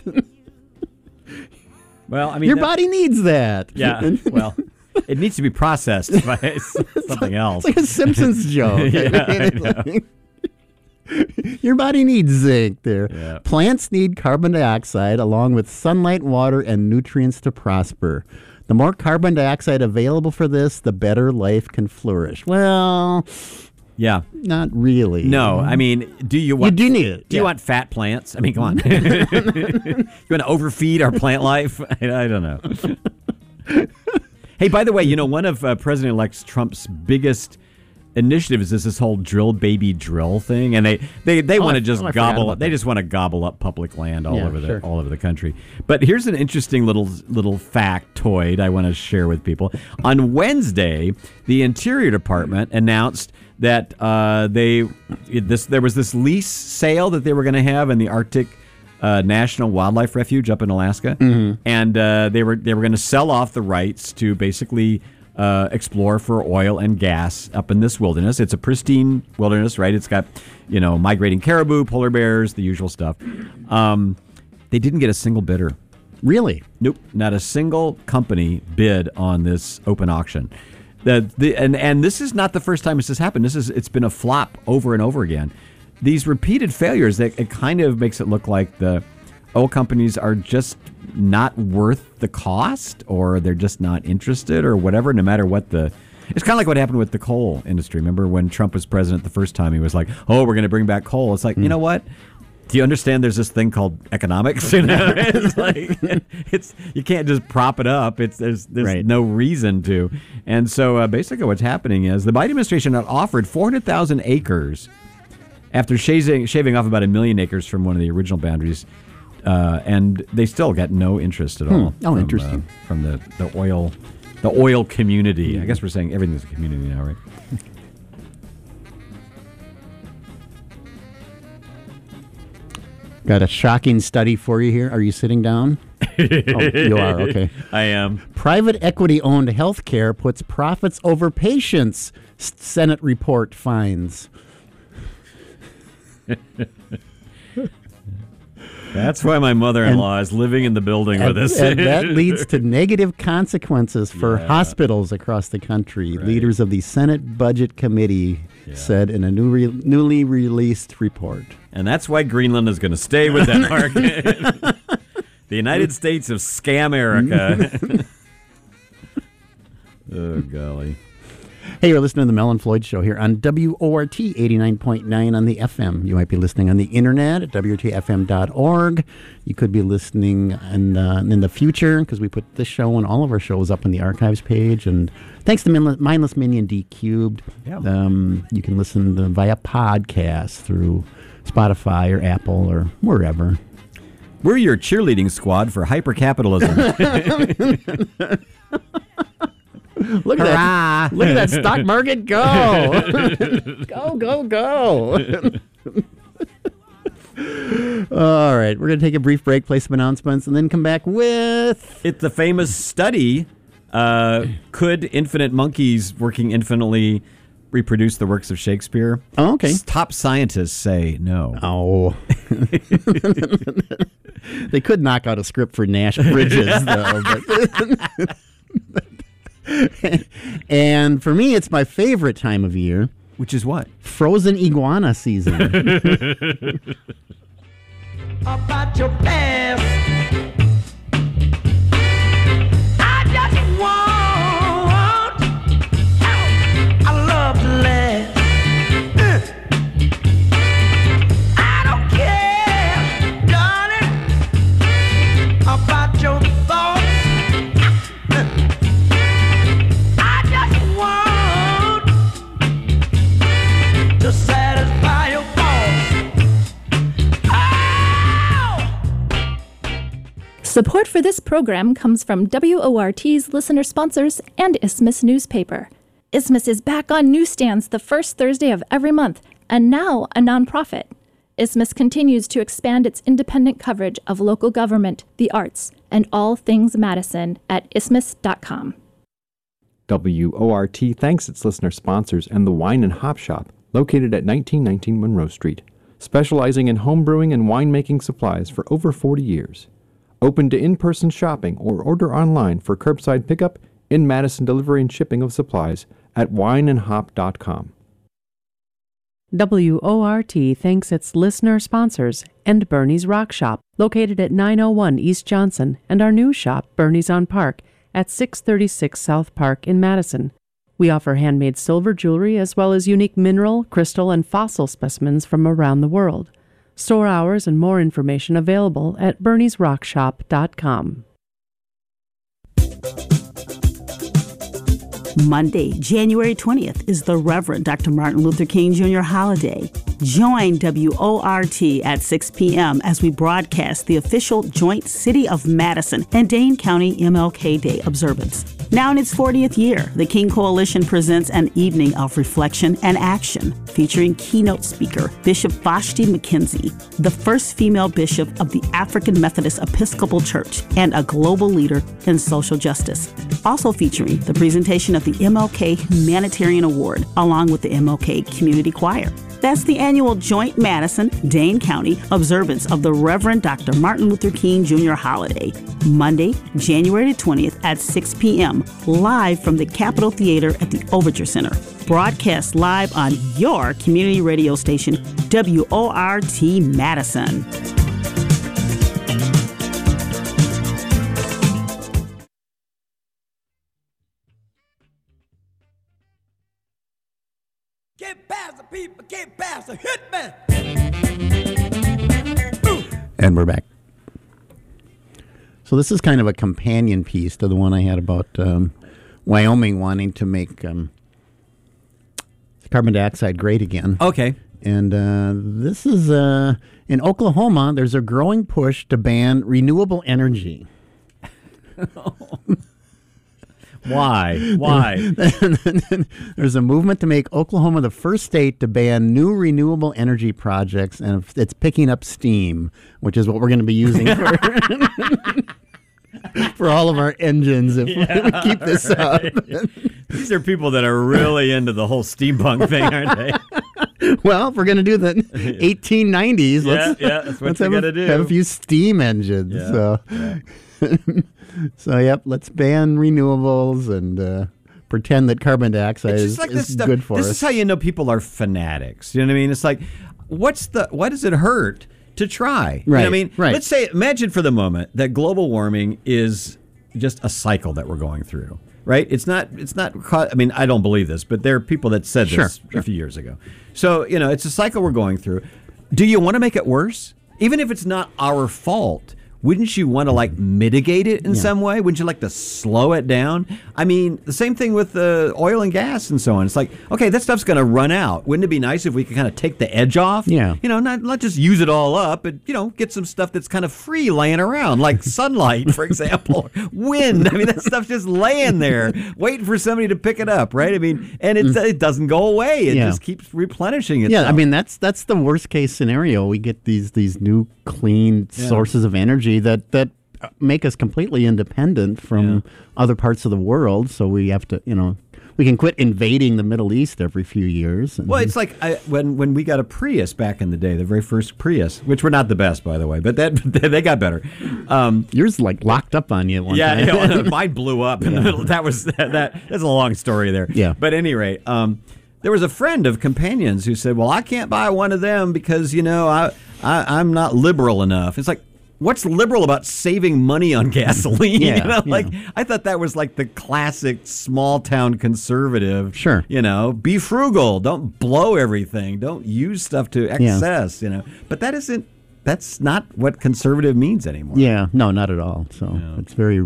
Well, I mean, Your that- body needs that. Yeah. Well, it needs to be processed by something else. It's like a Simpsons joke. Yeah, I mean, it's like- your body needs zinc there. Yeah. Plants need carbon dioxide along with sunlight, water, and nutrients to prosper. The more carbon dioxide available for this, the better life can flourish. Well, Yeah. not really. No, I mean, do you You want? do need it. Do you yeah. want fat plants? I mean, come on. You want to overfeed our plant life? I, I don't know. Hey, by the way, you know, one of uh, President-elect Trump's biggest initiatives is this whole drill baby drill thing, and they they, they Oh, want I- to just oh, I forgot gobble about up. They that. just want to gobble up public land all Yeah, over the sure. all over the country. But here's an interesting little little factoid I want to share with people. On Wednesday, the Interior Department announced that uh, they it, this there was this lease sale that they were going to have in the Arctic uh, National Wildlife Refuge up in Alaska, Mm-hmm. and uh, they were they were going to sell off the rights to basically uh, explore for oil and gas up in this wilderness. It's a pristine wilderness, right? It's got you know migrating caribou, polar bears, the usual stuff. Um, they didn't get a single bidder. Really? Nope, not a single company bid on this open auction. The, the and and this is not the first time this has happened. This is it's been a flop over and over again. These repeated failures, that it kind of makes it look like the oil companies are just not worth the cost, or they're just not interested, or whatever. No matter what the, it's kind of like what happened with the coal industry. Remember when Trump was president the first time? He was like, "Oh, we're going to bring back coal." It's like, mm. you know what? Do you understand there's this thing called economics? You know, it's like it's you can't just prop it up. It's there's there's Right. no reason to. And so uh, basically what's happening is the Biden administration had offered four hundred thousand acres after shaving, shaving off about a million acres from one of the original boundaries, uh, and they still got no interest at all. Oh, from, interesting. Uh, from the, the oil the oil community. I guess we're saying everything's a community now, right? Got a shocking study for you here. Are you sitting down? Oh, you are, okay. I am. Private equity-owned healthcare puts profits over patients, S- Senate report finds. That's why my mother-in-law is living in the building And, with us. and that leads to negative consequences for Yeah. hospitals across the country. Right. Leaders of the Senate Budget Committee Yeah. said in a new re- newly released report. And that's why Greenland is going to stay with Denmark. The United States of Scam-America. Oh, golly. Hey, you're listening to the Mel and Floyd Show here on W O R T eighty-nine point nine on the F M. You might be listening on the internet at W O R T F M dot org. You could be listening in, uh, in the future because we put this show and all of our shows up on the archives page. And thanks to Mindless, Mindless Minion D Cubed, Yeah. um, you can listen to, via podcast through Spotify or Apple or wherever. We're your cheerleading squad for hypercapitalism. Look at that! Look at that stock market go! Go, go, go! All right, we're going to take a brief break, play some announcements, and then come back with... It's the famous study, uh, could infinite monkeys working infinitely reproduce the works of Shakespeare? Oh, okay. Top scientists say no. Oh. They could knock out a script for Nash Bridges, though. But and for me, it's my favorite time of year. Which is what? Frozen iguana season. About your past, I just want I love to laugh. Uh. I don't care, darling, about your thoughts. Uh. I just want to satisfy your Support for this program comes from W O R T's listener sponsors and Isthmus Newspaper. Isthmus is back on newsstands the first Thursday of every month, and now a nonprofit. Isthmus continues to expand its independent coverage of local government, the arts, and all things Madison at isthmus dot com. W O R T thanks its listener sponsors and the Wine and Hop Shop, located at nineteen nineteen Monroe Street, specializing in home brewing and winemaking supplies for over forty years. Open to in-person shopping or order online for curbside pickup, in Madison delivery and shipping of supplies at wine and hop dot com. W O R T thanks its listener sponsors and Bernie's Rock Shop, located at nine oh one East Johnson, and our new shop, Bernie's on Park, at six thirty-six South Park in Madison. We offer handmade silver jewelry as well as unique mineral, crystal, and fossil specimens from around the world. Store hours and more information available at bernies rock shop dot com. Monday, January twentieth, is the Reverend Doctor Martin Luther King Junior holiday. Join W O R T at six p.m. as we broadcast the official joint City of Madison and Dane County M L K Day observance. Now in its fortieth year, the King Coalition presents an evening of reflection and action featuring keynote speaker Bishop Vashti McKenzie, the first female bishop of the African Methodist Episcopal Church and a global leader in social justice. Also featuring the presentation of the M L K Humanitarian Award along with the M L K Community Choir. That's the annual joint Madison-Dane County observance of the Reverend Doctor Martin Luther King Junior holiday, Monday, January twentieth at six p.m., live from the Capitol Theater at the Overture Center. Broadcast live on your community radio station, W O R T Madison. Get past the people, get past the hitman. And we're back. So this is kind of a companion piece to the one I had about um, Wyoming wanting to make um, carbon dioxide great again. Okay. And uh, this is uh, in Oklahoma, there's a growing push to ban renewable energy. Why? Why? There's a movement to make Oklahoma the first state to ban new renewable energy projects, and it's picking up steam, which is what we're going to be using for, for all of our engines if Yeah, we keep this up. right. These are people that are really into the whole steampunk thing, aren't they? Well, if we're going to do the eighteen nineties, Yeah, let's, yeah, that's what let's you have, gotta a, do. have a few steam engines. Yeah, So. yeah. So, yep, let's ban renewables and uh, pretend that carbon dioxide It's is, just like is this stuff. good for this us. is how you know people are fanatics. You know what I mean? It's like, what's the? Why does it hurt to try? You know what I Right, mean, right. let's say, imagine for the moment that global warming is just a cycle that we're going through. Right? It's not. It's not. I mean, I don't believe this, but there are people that said Sure, this a few years ago. So you know, it's a cycle we're going through. Do you want to make it worse? Even if it's not our fault, wouldn't you want to like mitigate it in Yeah. some way? Wouldn't you like to slow it down? I mean, the same thing with the oil and gas and so on. It's like, okay, that stuff's going to run out. Wouldn't it be nice if we could kind of take the edge off? Yeah. You know, not, not just use it all up, but, you know, get some stuff that's kind of free laying around, like sunlight, for example, wind. I mean, that stuff's just laying there, waiting for somebody to pick it up, right? I mean, and it, it doesn't go away. It Yeah. just keeps replenishing itself. Yeah, I mean that's that's the worst case scenario. We get these these new clean Yeah. sources of energy that that make us completely independent from Yeah. other parts of the world. So we have to, you know, we can quit invading the Middle East every few years. And- Well, it's like I, when when we got a Prius back in the day, the very first Prius, which were not the best, by the way, but that they got better. Um, yours like locked up on you at one yeah, time. you know, mine blew up in the middle. That was that, that. That's a long story there. Yeah. But at any rate, um, there was a friend of Companions who said, "Well, I can't buy one of them because you know I, I I'm not liberal enough." It's like, what's liberal about saving money on gasoline? Yeah, you know, yeah. like I thought that was like the classic small town conservative. Sure. You know, be frugal. Don't blow everything. Don't use stuff to excess. You know, but that isn't. That's not what conservative means anymore. Yeah, no, not at all. So it's very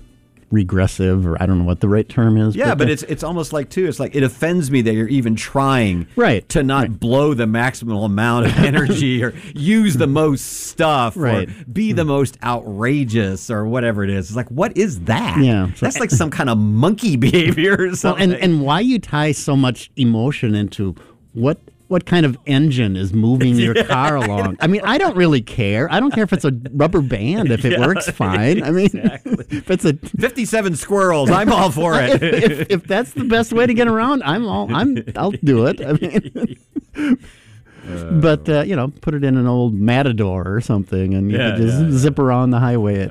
regressive, or I don't know what the right term is. Yeah, but the- it's it's almost like too. It's like it offends me that you're even trying Right, to not right. blow the maximum amount of energy or use the most stuff Right. or be the most outrageous or whatever it is. It's like, what is that? Yeah. So- That's like some kind of monkey behavior or Well, something. and, and why you tie so much emotion into what what kind of engine is moving your car along. I mean, I don't really care. I don't care if it's a rubber band, if it Yeah, works fine. I mean, exactly. if it's a fifty-seven squirrels, I'm all for if, it. if, if that's the best way to get around, I'm all I'm I'll do it. I mean, but uh, you know, put it in an old Matador or something, and you Yeah, can just yeah, yeah. zip around the highway.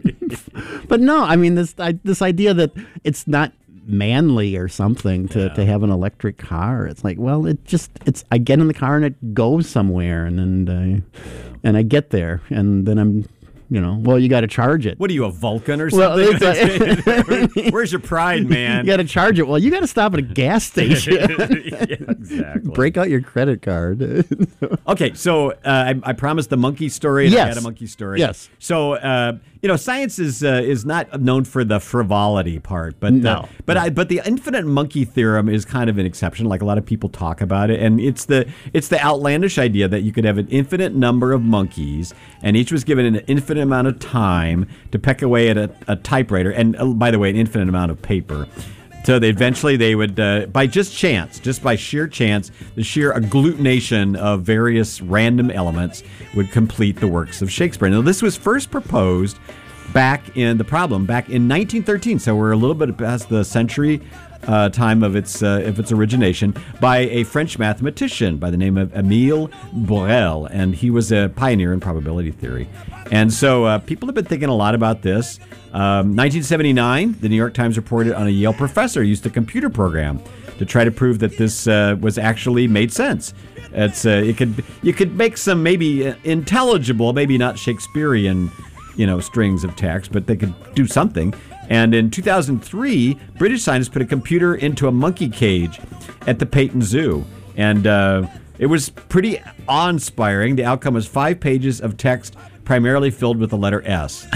It. But no, I mean this I, this idea that it's not manly or something to, to have an electric car. It's like, well, it just it's I get in the car and it goes somewhere, and then uh, and I get there, and then I'm You know, well, you got to charge it. What are you, a Vulcan or Well, something? it's like- Where's your pride, man? You got to charge it. Well, you got to stop at a gas station. Yeah, exactly. Break out your credit card. Okay, so uh, I, I promised the monkey story. And I Yes. had a monkey story. Yes. So uh, you know, science is uh, is not known for the frivolity part, but No. uh, but I but the infinite monkey theorem is kind of an exception. Like a lot of people talk about it, and it's the it's the outlandish idea that you could have an infinite number of monkeys, and each was given an infinite amount of time to peck away at a, a typewriter, and uh, by the way, an infinite amount of paper. So they eventually they would, uh, by just chance, just by sheer chance, the sheer agglutination of various random elements would complete the works of Shakespeare. Now, this was first proposed back in the problem back in nineteen thirteen. So we're a little bit past the century uh, time of its uh, of its origination by a French mathematician by the name of Émile Borel, and he was a pioneer in probability theory. And so uh, people have been thinking a lot about this. Um, nineteen seventy-nine, the New York Times reported on a Yale professor who used a computer program to try to prove that this uh, was actually made sense. It's uh, it could you could make some maybe intelligible, maybe not Shakespearean, you know, strings of text, but they could do something. And in two thousand three, British scientists put a computer into a monkey cage at the Peyton Zoo, and uh, it was pretty awe-inspiring. The outcome was five pages of text, primarily filled with the letter S.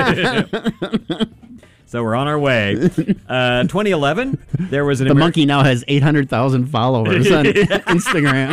So we're on our way. Uh, twenty eleven, there was an The Ameri- monkey now has eight hundred thousand followers on Instagram.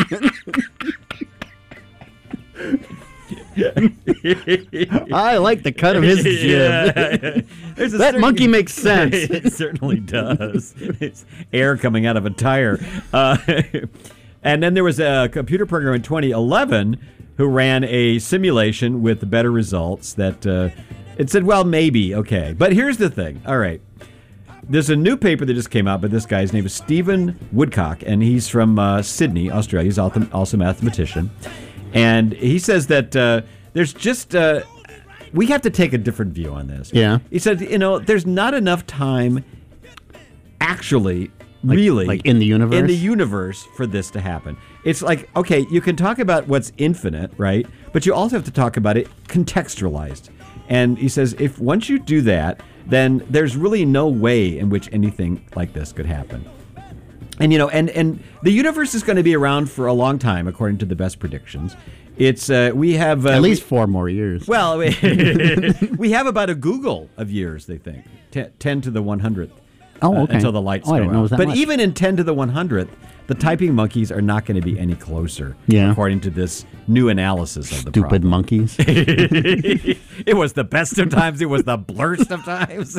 I like the cut of his jib. Yeah. There's a That certain- monkey makes sense. It certainly does. It's air coming out of a tire. Uh, and then there was a computer program in twenty eleven who ran a simulation with better results that uh, it said, well, maybe, okay. But here's the thing. All right. There's a new paper that just came out, but this guy's name is Stephen Woodcock, and he's from uh, Sydney, Australia. He's also also a mathematician. And he says that uh, there's just, uh, we have to take a different view on this. Yeah. He said, you know, there's not enough time actually, Like- really. like in the universe? In the universe for this to happen. It's like, okay, you can talk about what's infinite, right? But you also have to talk about it contextualized. And he says, if once you do that, then there's really no way in which anything like this could happen. And, you know, and, and the universe is going to be around for a long time, according to the best predictions. It's, uh, we have... Uh, At least four more years. Well, we, we have about a Google of years, they think. Ten, ten to the one hundredth. Oh, uh, okay. until the lights Oh, I go didn't know it out. was that But much. even in ten to the one hundredth, the typing monkeys are not going to be any closer, Yeah. according to this new analysis of the Stupid problem. monkeys. It was the best of times. It was the blurst of times.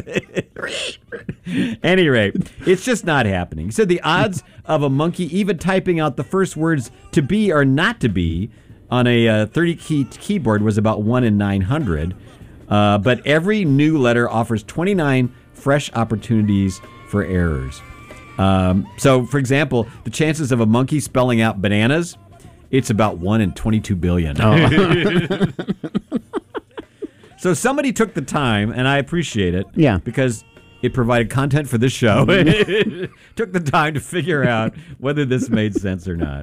Any rate, it's just not happening. He said the odds of a monkey even typing out the first words to be or not to be on a uh, thirty-key keyboard was about one in nine hundred. Uh, but every new letter offers twenty-nine fresh opportunities for errors. Um, so, for example, the chances of a monkey spelling out bananas, it's about one in twenty-two billion. Oh. So somebody took the time, and I appreciate it. Yeah. Because it provided content for this show. Took the time to figure out whether this made sense or not.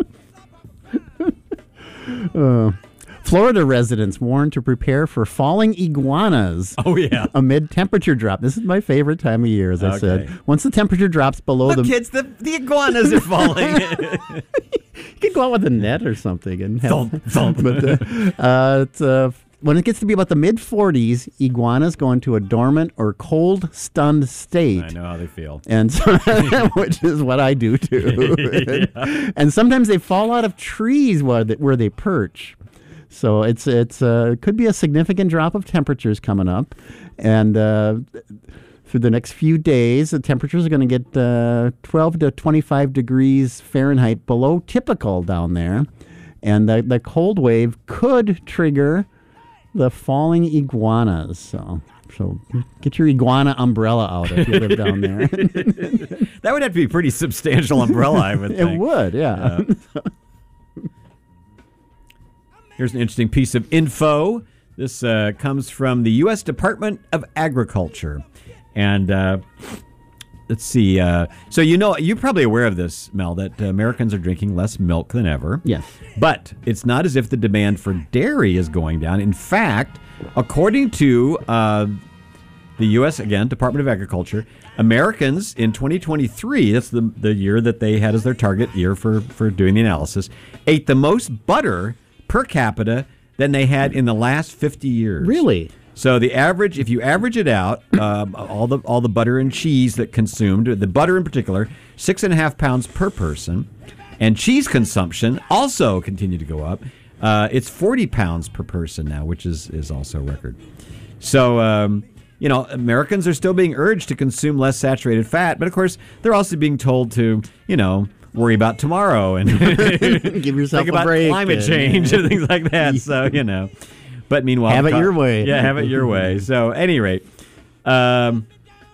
Uh, Florida residents warned to prepare for falling iguanas. Oh, yeah. Amid temperature drop. This is my favorite time of year, as I Okay. said. Once the temperature drops below Look, the... kids, the, the iguanas are falling. You could go out with a net or something and have... Thump, thump. but, uh, uh, it's, uh, when it gets to be about the mid forties, iguanas go into a dormant or cold, stunned state. I know how they feel. And so, which is what I do too. Yeah. And sometimes they fall out of trees where they, where they perch. So it's it's uh, it could be a significant drop of temperatures coming up, and uh, through the next few days, the temperatures are going to get uh, twelve to twenty-five degrees Fahrenheit below typical down there, and the the cold wave could trigger the falling iguanas. So. So get your iguana umbrella out if you live down there. That would have to be a pretty substantial umbrella, I would think. It would, yeah. Uh, here's an interesting piece of info. This uh, comes from the U S Department of Agriculture. And uh, let's see. Uh, so you know, you're probably aware of this, Mel, that uh, Americans are drinking less milk than ever. Yes. But it's not as if the demand for dairy is going down. In fact, according to uh, the U S, again, Department of Agriculture, Americans in twenty twenty-three, that's the, the year that they had as their target year for, for doing the analysis, ate the most butter per capita than they had in the last fifty years. Really? So the average, if you average it out, um, all the all the butter and cheese that consumed, the butter in particular, six and a half pounds per person, and cheese consumption also continued to go up. Uh, it's forty pounds per person now, which is is also a record. So um, you know, Americans are still being urged to consume less saturated fat, but of course they're also being told to, you know, worry about tomorrow and give yourself think a about break climate and, change yeah. and things like that. So you know. But meanwhile, have it your way. Yeah, have it your way. So, at any rate, um,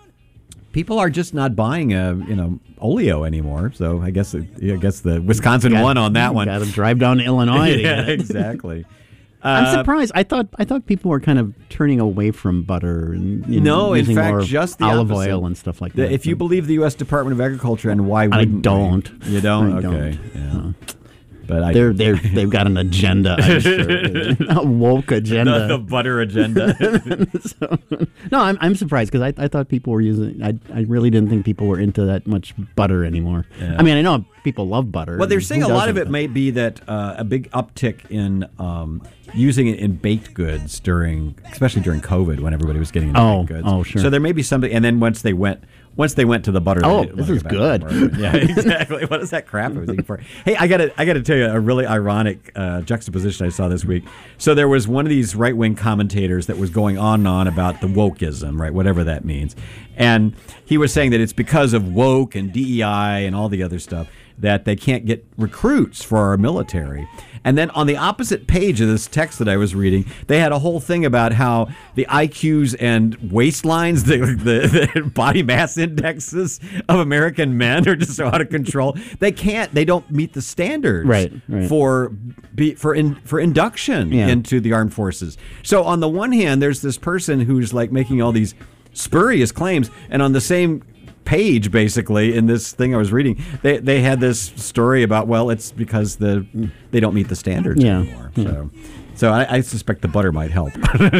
people are just not buying a you know Oleo anymore. So, I guess I guess the Wisconsin Got- won on that one. Got to drive down to Illinois. to Yeah, get it. exactly. I'm Uh, surprised. I thought I thought people were kind of turning away from butter and you know, No, in using fact, more just the olive opposite. oil and stuff like The- that. if you believe the U S Department of Agriculture, and why I wouldn't don't. we? You don't? I Okay. don't. Yeah. No. But I, they're they're they've got an agenda. I'm sure. A woke agenda. the, the butter agenda. So, no, I'm I'm surprised because I, I thought people were using. I I really didn't think people were into that much butter anymore. Yeah. I mean, I know people love butter. Well, they're Who saying a lot of doesn't? it may be that uh, a big uptick in um, using it in baked goods during, especially during COVID, when everybody was getting into Oh, baked goods. oh, sure. So there may be something, and then once they went, once they went to the butter. Oh, they didn't this wanna is go back good. to the butter. Yeah, exactly. What is that crap I was eating for? Hey, I got to, I got to tell you a really ironic uh, juxtaposition I saw this week. So there was one of these right wing commentators that was going on and on about the wokeism, right, whatever that means, and he was saying that it's because of woke and D E I and all the other stuff that they can't get recruits for our military. And then on the opposite page of this text that I was reading, they had a whole thing about how the I Qs and waistlines, the, the, the body mass indexes of American men are just so out of control. They can't, they don't meet the standards Right, right. for be, for in, for induction Yeah. into the armed forces. So on the one hand, there's this person who's like making all these spurious claims, and on the same page, basically, in this thing I was reading, they they had this story about, well, it's because the they don't meet the standards Yeah. anymore. So, so I, I suspect the butter might help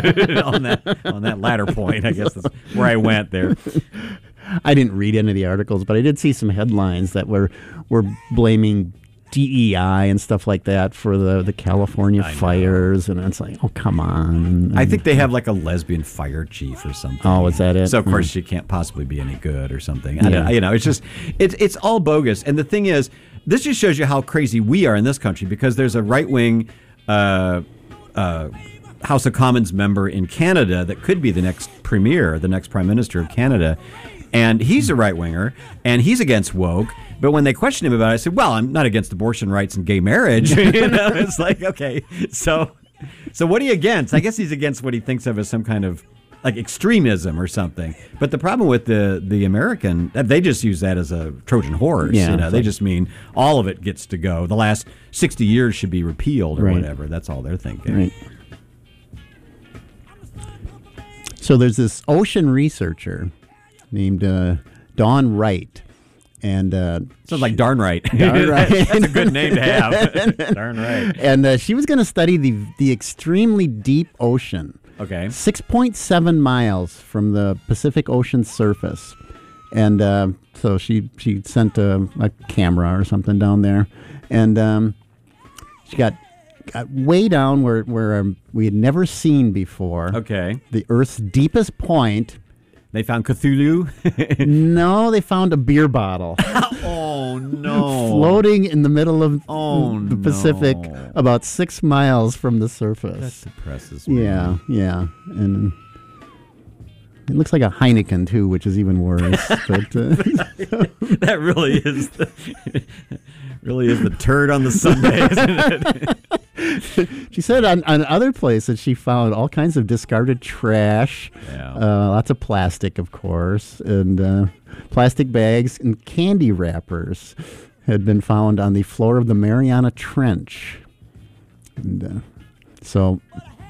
on that on that latter point. I guess that's where I went there. I didn't read any of the articles, but I did see some headlines that were were blaming D E I and stuff like that for the, the California fires, and it's like, oh, come on. I think they have like a lesbian fire chief or something. Oh, is that it? So of course Mm. she can't possibly be any good or something. I Yeah. don't, you know, it's just it's it's all bogus. And the thing is, this just shows you how crazy we are in this country, because there's a right wing uh, uh, House of Commons member in Canada that could be the next premier, the next prime minister of Canada. And he's a right winger, and he's against woke. But when they questioned him about it, I said, "Well, I'm not against abortion rights and gay marriage." You know, it's like, okay, so, so what are you against? I guess he's against what he thinks of as some kind of like extremism or something. But the problem with the the American, they just use that as a Trojan horse. Yeah, you know, it's they like- just mean all of it gets to go. The last sixty years should be repealed or Right. whatever. That's all they're thinking. Right. So there's this ocean researcher named uh, Dawn Wright, and uh, Sounds like darn right. Darn right. That's a good name to have. Darn right. and uh, she was going to study the the extremely deep ocean, Okay. six point seven miles from the Pacific Ocean surface, and uh, so she she sent a, a camera or something down there, and um, she got. Got way down where where um, we had never seen before. Okay. The Earth's deepest point. They found Cthulhu. No, they found a beer bottle Oh no! floating in the middle of Oh, the Pacific, no. about six miles from the surface. That depresses me. Yeah, yeah, and it looks like a Heineken too, which is even worse. but uh, That really is the really is the turd on the Sunday, isn't it? she said on, on other places she found all kinds of discarded trash, Yeah. uh, lots of plastic, of course, and uh, plastic bags and candy wrappers had been found on the floor of the Mariana Trench. And uh, so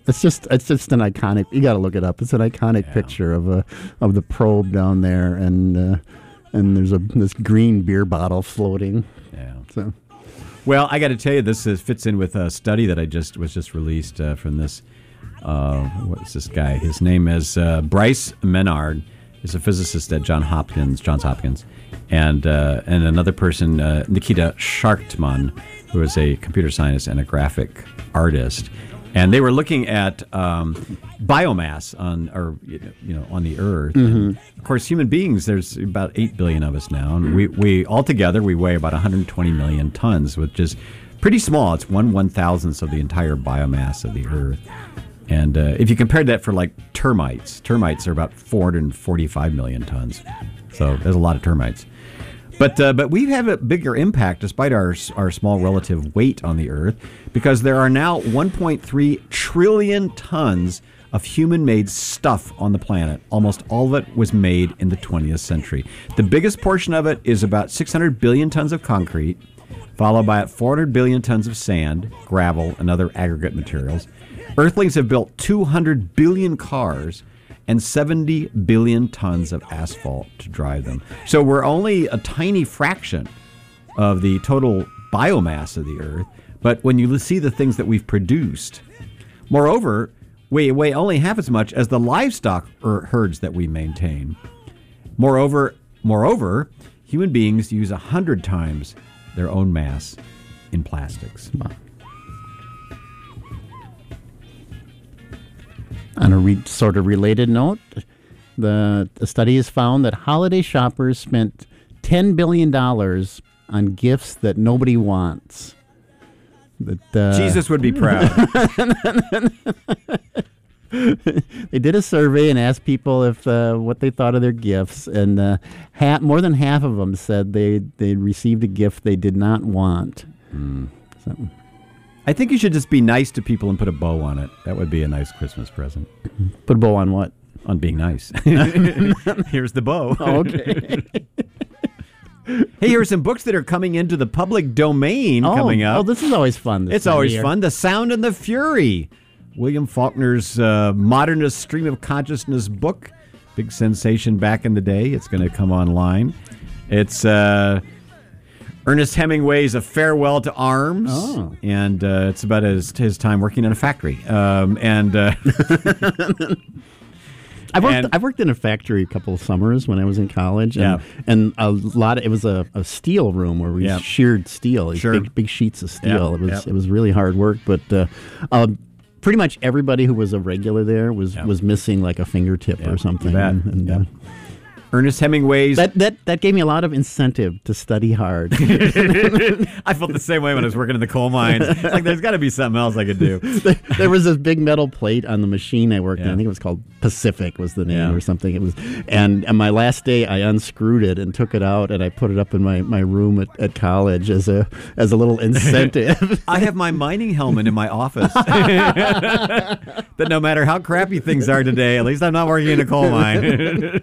It's just it's just an iconic. You got to look it up. It's an iconic yeah. picture of a of the probe down there, and uh, and there's a this green beer bottle floating. Yeah. So, well, I got to tell you, this is, fits in with a study that I just was just released uh, from this. Uh, what's this guy? His name is uh, Bryce Menard. He's a physicist at John Hopkins, Johns Hopkins, and uh, and another person, uh, Nikita Shartman, who is a computer scientist and a graphic artist. And they were looking at um, biomass on, or you know, on the Earth. Mm-hmm. Of course, human beings. There's about eight billion of us now, and we we altogether we weigh about one hundred twenty million tons, which is pretty small. It's one one thousandth of the entire biomass of the Earth. And uh, if you compared that for like termites, termites are about four hundred forty-five million tons. So there's a lot of termites. But uh, but we have a bigger impact despite our our small relative weight on the Earth, because there are now one point three trillion tons of human-made stuff on the planet. Almost all of it was made in the twentieth century. The biggest portion of it is about six hundred billion tons of concrete, followed by four hundred billion tons of sand, gravel, and other aggregate materials. Earthlings have built two hundred billion cars and seventy billion tons of asphalt to drive them. So we're only a tiny fraction of the total biomass of the Earth, but when you see the things that we've produced, moreover, we weigh only half as much as the livestock er, herds that we maintain. Moreover, moreover, human beings use a hundred times their own mass in plastics. Wow. On a re- sort of related note, the, the study has found that holiday shoppers spent ten billion dollars on gifts that nobody wants. That, uh, Jesus would be proud. They did a survey and asked people if uh, what they thought of their gifts, and uh, half, more than half of them said they, they received a gift they did not want. Mm. So. I think you should just be nice to people and put a bow on it. That would be a nice Christmas present. Put a bow on what? On being nice. Here's the bow. Oh, okay. Hey, here are some books that are coming into the public domain oh, coming up. Oh, this is always fun. This it's always fun. The Sound and the Fury. William Faulkner's uh, modernist stream of consciousness book. Big sensation back in the day. It's going to come online. It's... Uh, Ernest Hemingway's A Farewell to Arms, oh. and uh, it's about his, his time working in a factory. Um, and uh, I've worked. and, I've worked in a factory a couple of summers when I was in college, and, yeah. and a lot. Of, it was a, a steel room where we yeah. sheared steel, these sure. big, big sheets of steel. Yeah. It was yeah. it was really hard work, but uh, uh, pretty much everybody who was a regular there was, yeah. was missing like a fingertip yeah. or something. And, and, yeah. uh, Ernest Hemingway's... That, that that gave me a lot of incentive to study hard. I felt the same way when I was working in the coal mines. It's like, there's got to be something else I could do. There was this big metal plate on the machine I worked yeah. in. I think it was called Pacific was the name yeah. or something. It was, and on my last day, I unscrewed it and took it out, and I put it up in my, my room at, at college as a as a little incentive. I have my mining helmet in my office. That no matter how crappy things are today, at least I'm not working in a coal mine.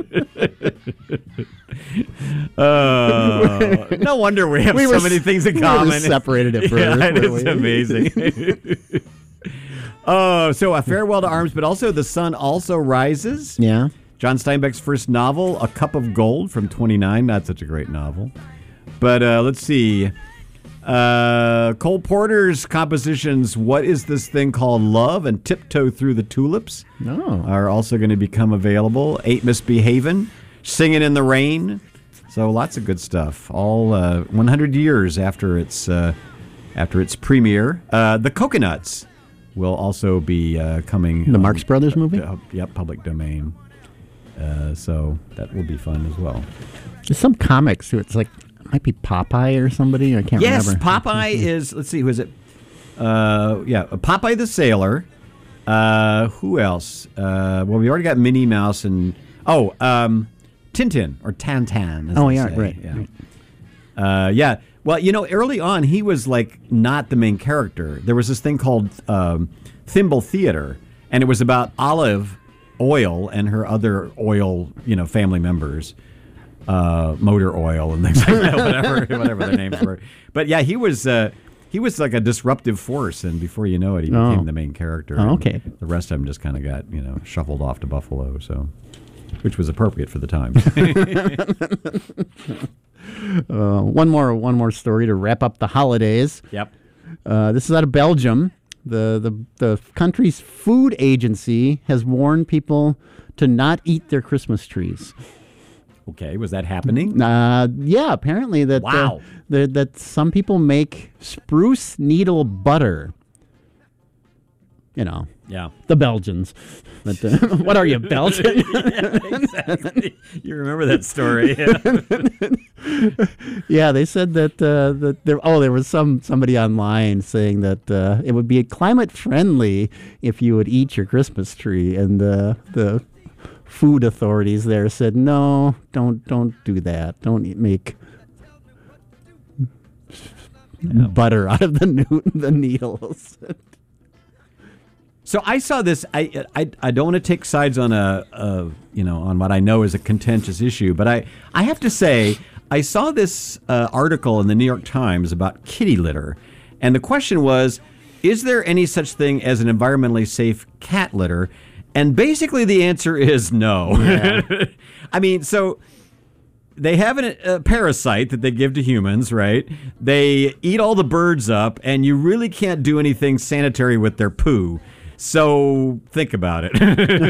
Uh, no wonder we have we so were, many things in we common. Were separated at birth. Yeah, it's we? amazing. Oh, so A Farewell to Arms, but also The Sun Also Rises. Yeah. John Steinbeck's first novel, A Cup of Gold from twenty-nine. Not such a great novel. But uh, let's see. Uh, Cole Porter's compositions, What Is This Thing Called Love and Tiptoe Through the Tulips oh. are also going to become available. Eight Misbehavin', Singing in the Rain. So lots of good stuff. All uh, one hundred years after its uh, after its premiere. Uh, the Coconuts will also be uh, coming. The Marx Brothers movie? Uh, yep, public domain. Uh, so that will be fun as well. There's some comics. It's like, it might be Popeye or somebody. I can't yes, remember. Yes, Popeye is, let's see, who is it? Uh, yeah, Popeye the Sailor. Uh, who else? Uh, well, we already got Minnie Mouse and, oh, um, Tintin, or Tantan. As oh, they yeah, say. right. Yeah. right. Uh, yeah. Well, you know, early on, he was like not the main character. There was this thing called um, Thimble Theater, and it was about Olive Oil and her other oil, you know, family members, uh, Motor Oil and things like that, whatever, whatever their names were. But yeah, he was uh, he was like a disruptive force, and before you know it, he Oh. became the main character. Oh, and okay. The rest of them just kind of got, you know, shuffled off to Buffalo, so which was appropriate for the times. uh, one more, one more story to wrap up the holidays. Yep. Uh, this is out of Belgium. The, the the country's food agency has warned people to not eat their Christmas trees. Okay, was that happening? Uh, yeah, apparently that uh, Wow. the, that some people make spruce needle butter. You know, Yeah. the Belgians. But uh, what are you, Belgian? Yeah, exactly. You remember that story? Yeah, they said that uh, that there. Oh, there was some somebody online saying that uh, it would be climate friendly if you would eat your Christmas tree, and uh, the food authorities there said no, don't don't do that. Don't eat, make butter out of the new, the needles. So I saw this. I I, I don't want to take sides on a, a you know on what I know is a contentious issue, but I I have to say I saw this uh, article in the New York Times about kitty litter, and the question was, is there any such thing as an environmentally safe cat litter? And basically the answer is no. Yeah. I mean, so they have an, a parasite that they give to humans, right? They eat all the birds up, and you really can't do anything sanitary with their poo. So think about it.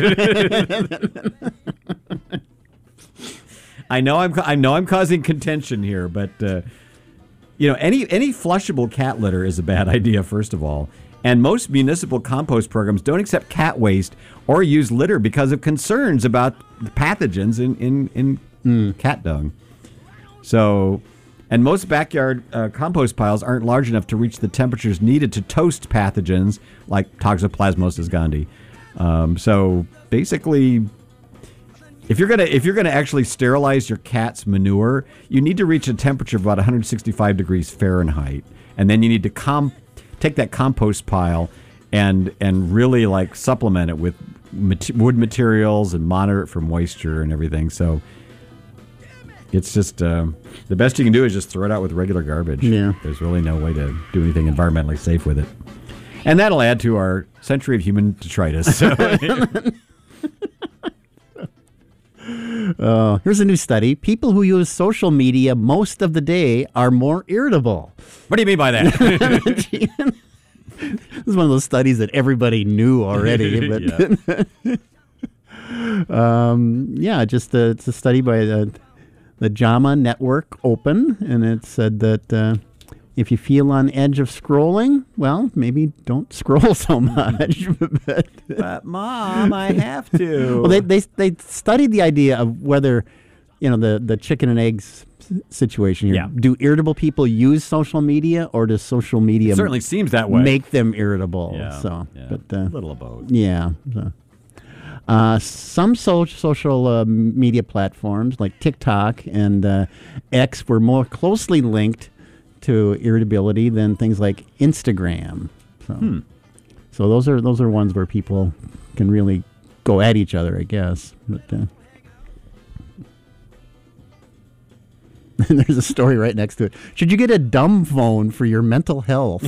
I know I'm I know I'm causing contention here, but uh, you know, any any flushable cat litter is a bad idea, first of all. And most municipal compost programs don't accept cat waste or use litter because of concerns about the pathogens in in, in mm. cat dung. So, and most backyard uh, compost piles aren't large enough to reach the temperatures needed to toast pathogens like Toxoplasmosis gondii. Um, so basically, if you're gonna if you're gonna actually sterilize your cat's manure, you need to reach a temperature of about one hundred sixty-five degrees Fahrenheit, and then you need to com- take that compost pile and and really like supplement it with mat- wood materials and monitor it for moisture and everything. So it's just uh, the best you can do is just throw it out with regular garbage. Yeah. There's really no way to do anything environmentally safe with it, and that'll add to our century of human detritus. So. Uh, here's a new study. People who use social media most of the day are more irritable. What do you mean by that? This is one of those studies that everybody knew already. But yeah. um, yeah, just uh, it's a study by the, the JAMA Network Open, and it said that uh, if you feel on edge of scrolling, well, maybe don't scroll so much. but, but Mom, I have to. Well, they, they they studied the idea of whether, you know, the, the chicken and eggs situation here. Yeah. Do irritable people use social media, or does social media It certainly seems that way. make them irritable? Yeah, so, yeah. but uh, a little of both. Yeah. So. Uh, some so- social uh, media platforms like TikTok and uh, X were more closely linked to irritability than things like Instagram. So, Hmm. so those are those are ones where people can really go at each other, I guess. But uh, and there's a story right next to it. Should you get a dumb phone for your mental health?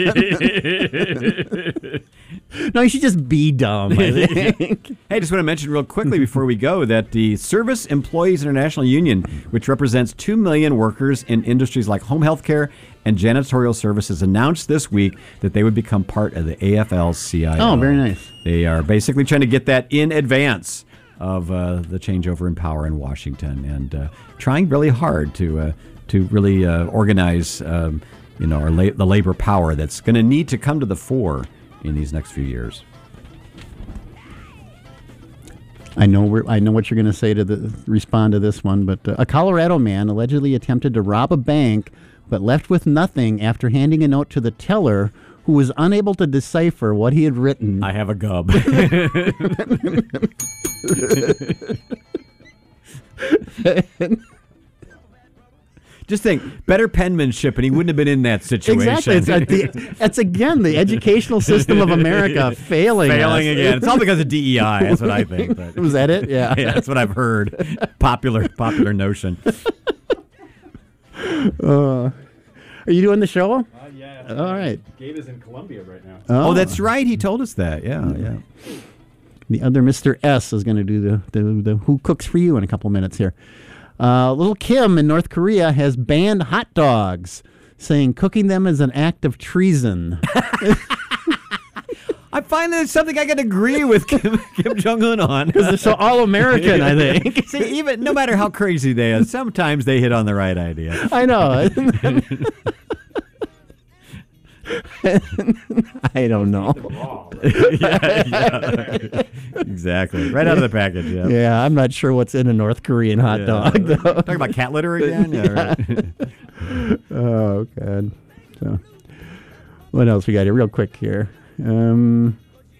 No, you should just be dumb, I think. Hey, just want to mention real quickly before we go that the Service Employees International Union, which represents two million workers in industries like home health care and janitorial services, announced this week that they would become part of the A F L C I O. Oh, very nice. They are basically trying to get that in advance of uh, the changeover in power in Washington, and uh, trying really hard to uh, to really uh, organize um, you know our la- the labor power that's going to need to come to the fore in these next few years. I know we're, I know what you're going to say to the, respond to this one, but uh, a Colorado man allegedly attempted to rob a bank, but left with nothing after handing a note to the teller, who was unable to decipher what he had written. I have a gub. Just think, better penmanship, and he wouldn't have been in that situation. Exactly. It's, uh, the, that's, again, the educational system of America failing Failing us. again. It's all because of D E I. That's what I think. But. Was that it? Yeah. Yeah, that's what I've heard. Popular, popular notion. Uh, are you doing the show? Uh, yeah. All right. Gabe is in Colombia right now. Oh, that's right. He told us that. Yeah, yeah. The other Mister S is going to do the, the, the Who Cooks For You in a couple minutes here. Uh, little Kim in North Korea has banned hot dogs, saying cooking them is an act of treason. I find that it's something I can agree with Kim, Kim Jong-un on. Because they're so all-American, I think. See, even no matter how crazy they are, sometimes they hit on the right idea. I know. I don't know. yeah, yeah. Exactly. Right out of the package, yeah. Yeah, I'm not sure what's in a North Korean hot Yeah. dog, though. Talking about cat litter again? Yeah, right. Oh, God. So, what else we got here? Real quick here. Um,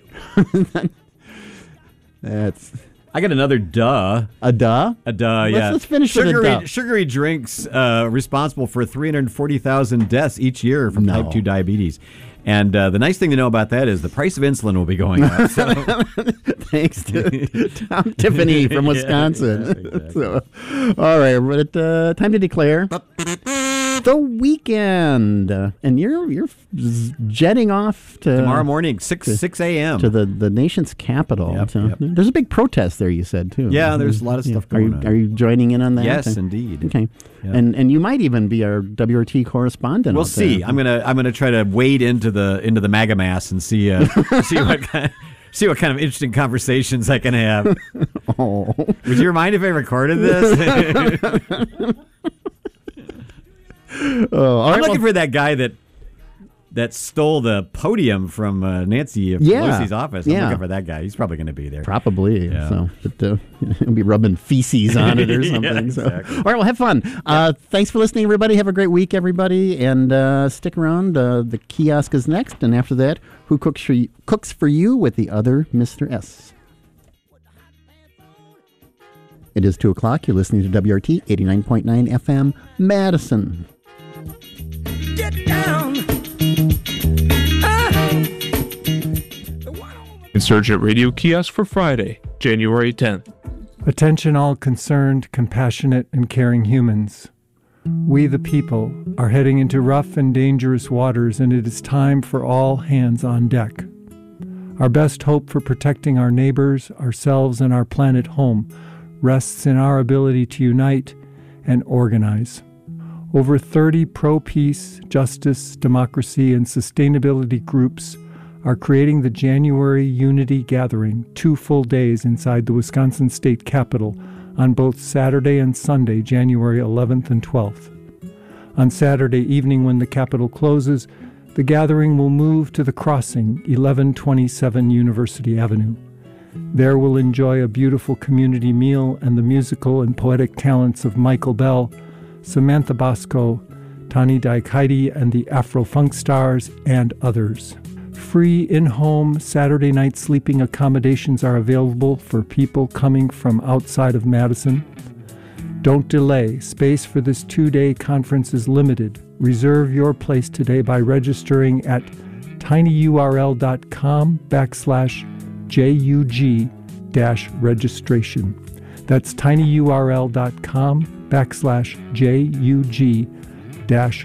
that's... I got another duh. A duh? A duh, let's, yeah. Let's finish sugary, with a duh. Sugary drinks uh, responsible for three hundred forty thousand deaths each year from No. type two diabetes. And uh, the nice thing to know about that is the price of insulin will be going up. So. Thanks to Tom Tiffany from Wisconsin. Yeah, exactly. So, all right, we're at uh, time to declare the weekend, uh, and you're you're jetting off to Tomorrow morning, six to, six a.m. to the, the nation's capital. Yep, So, yep. There's a big protest there. You said too. Yeah, there's a lot of stuff Are going you, on. Are you joining in on that? Yes, Okay. indeed. Okay, Yeah. and and you might even be our W R T correspondent. We'll out there. see. I'm gonna I'm gonna try to wade into the into the MAGA mass and see uh, see what kind see what kind of interesting conversations I can have. Oh. Would you mind if I recorded this? Oh, all I'm right, looking well- for that guy that that stole the podium from uh, Nancy Yeah. Pelosi's office. I'm Yeah. looking for that guy. He's probably going to be there. Probably. Yeah. So, but uh, he'll be rubbing feces on it or Yeah, something. So. exactly. All right, well, have fun. Uh, thanks for listening, everybody. Have a great week, everybody, and uh, stick around. Uh, the kiosk is next, and after that, Who Cooks for You, cooks for you with the other Mister S. It is two o'clock. You're listening to W R T eighty-nine point nine F M, Madison. Get down. Insurgent Radio Kiosk for Friday, January tenth. Attention all concerned, compassionate, and caring humans. We the people are heading into rough and dangerous waters, and it is time for all hands on deck. Our best hope for protecting our neighbors, ourselves, and our planet home rests in our ability to unite and organize. Over thirty pro-peace, justice, democracy, and sustainability groups are creating the January Unity Gathering, two full days inside the Wisconsin State Capitol on both Saturday and Sunday, January eleventh and twelfth. On Saturday evening when the Capitol closes, the gathering will move to the Crossing, eleven twenty-seven University Avenue. There we'll enjoy a beautiful community meal and the musical and poetic talents of Michael Bell, Samantha Bosco, Tani Daikaidi and the Afro-Funk Stars, and others. Free in-home Saturday night sleeping accommodations are available for people coming from outside of Madison. Don't delay. Space for this two-day conference is limited. Reserve your place today by registering at tinyurl.com backslash JUG dash registration. That's tinyurl.com backslash JUG dash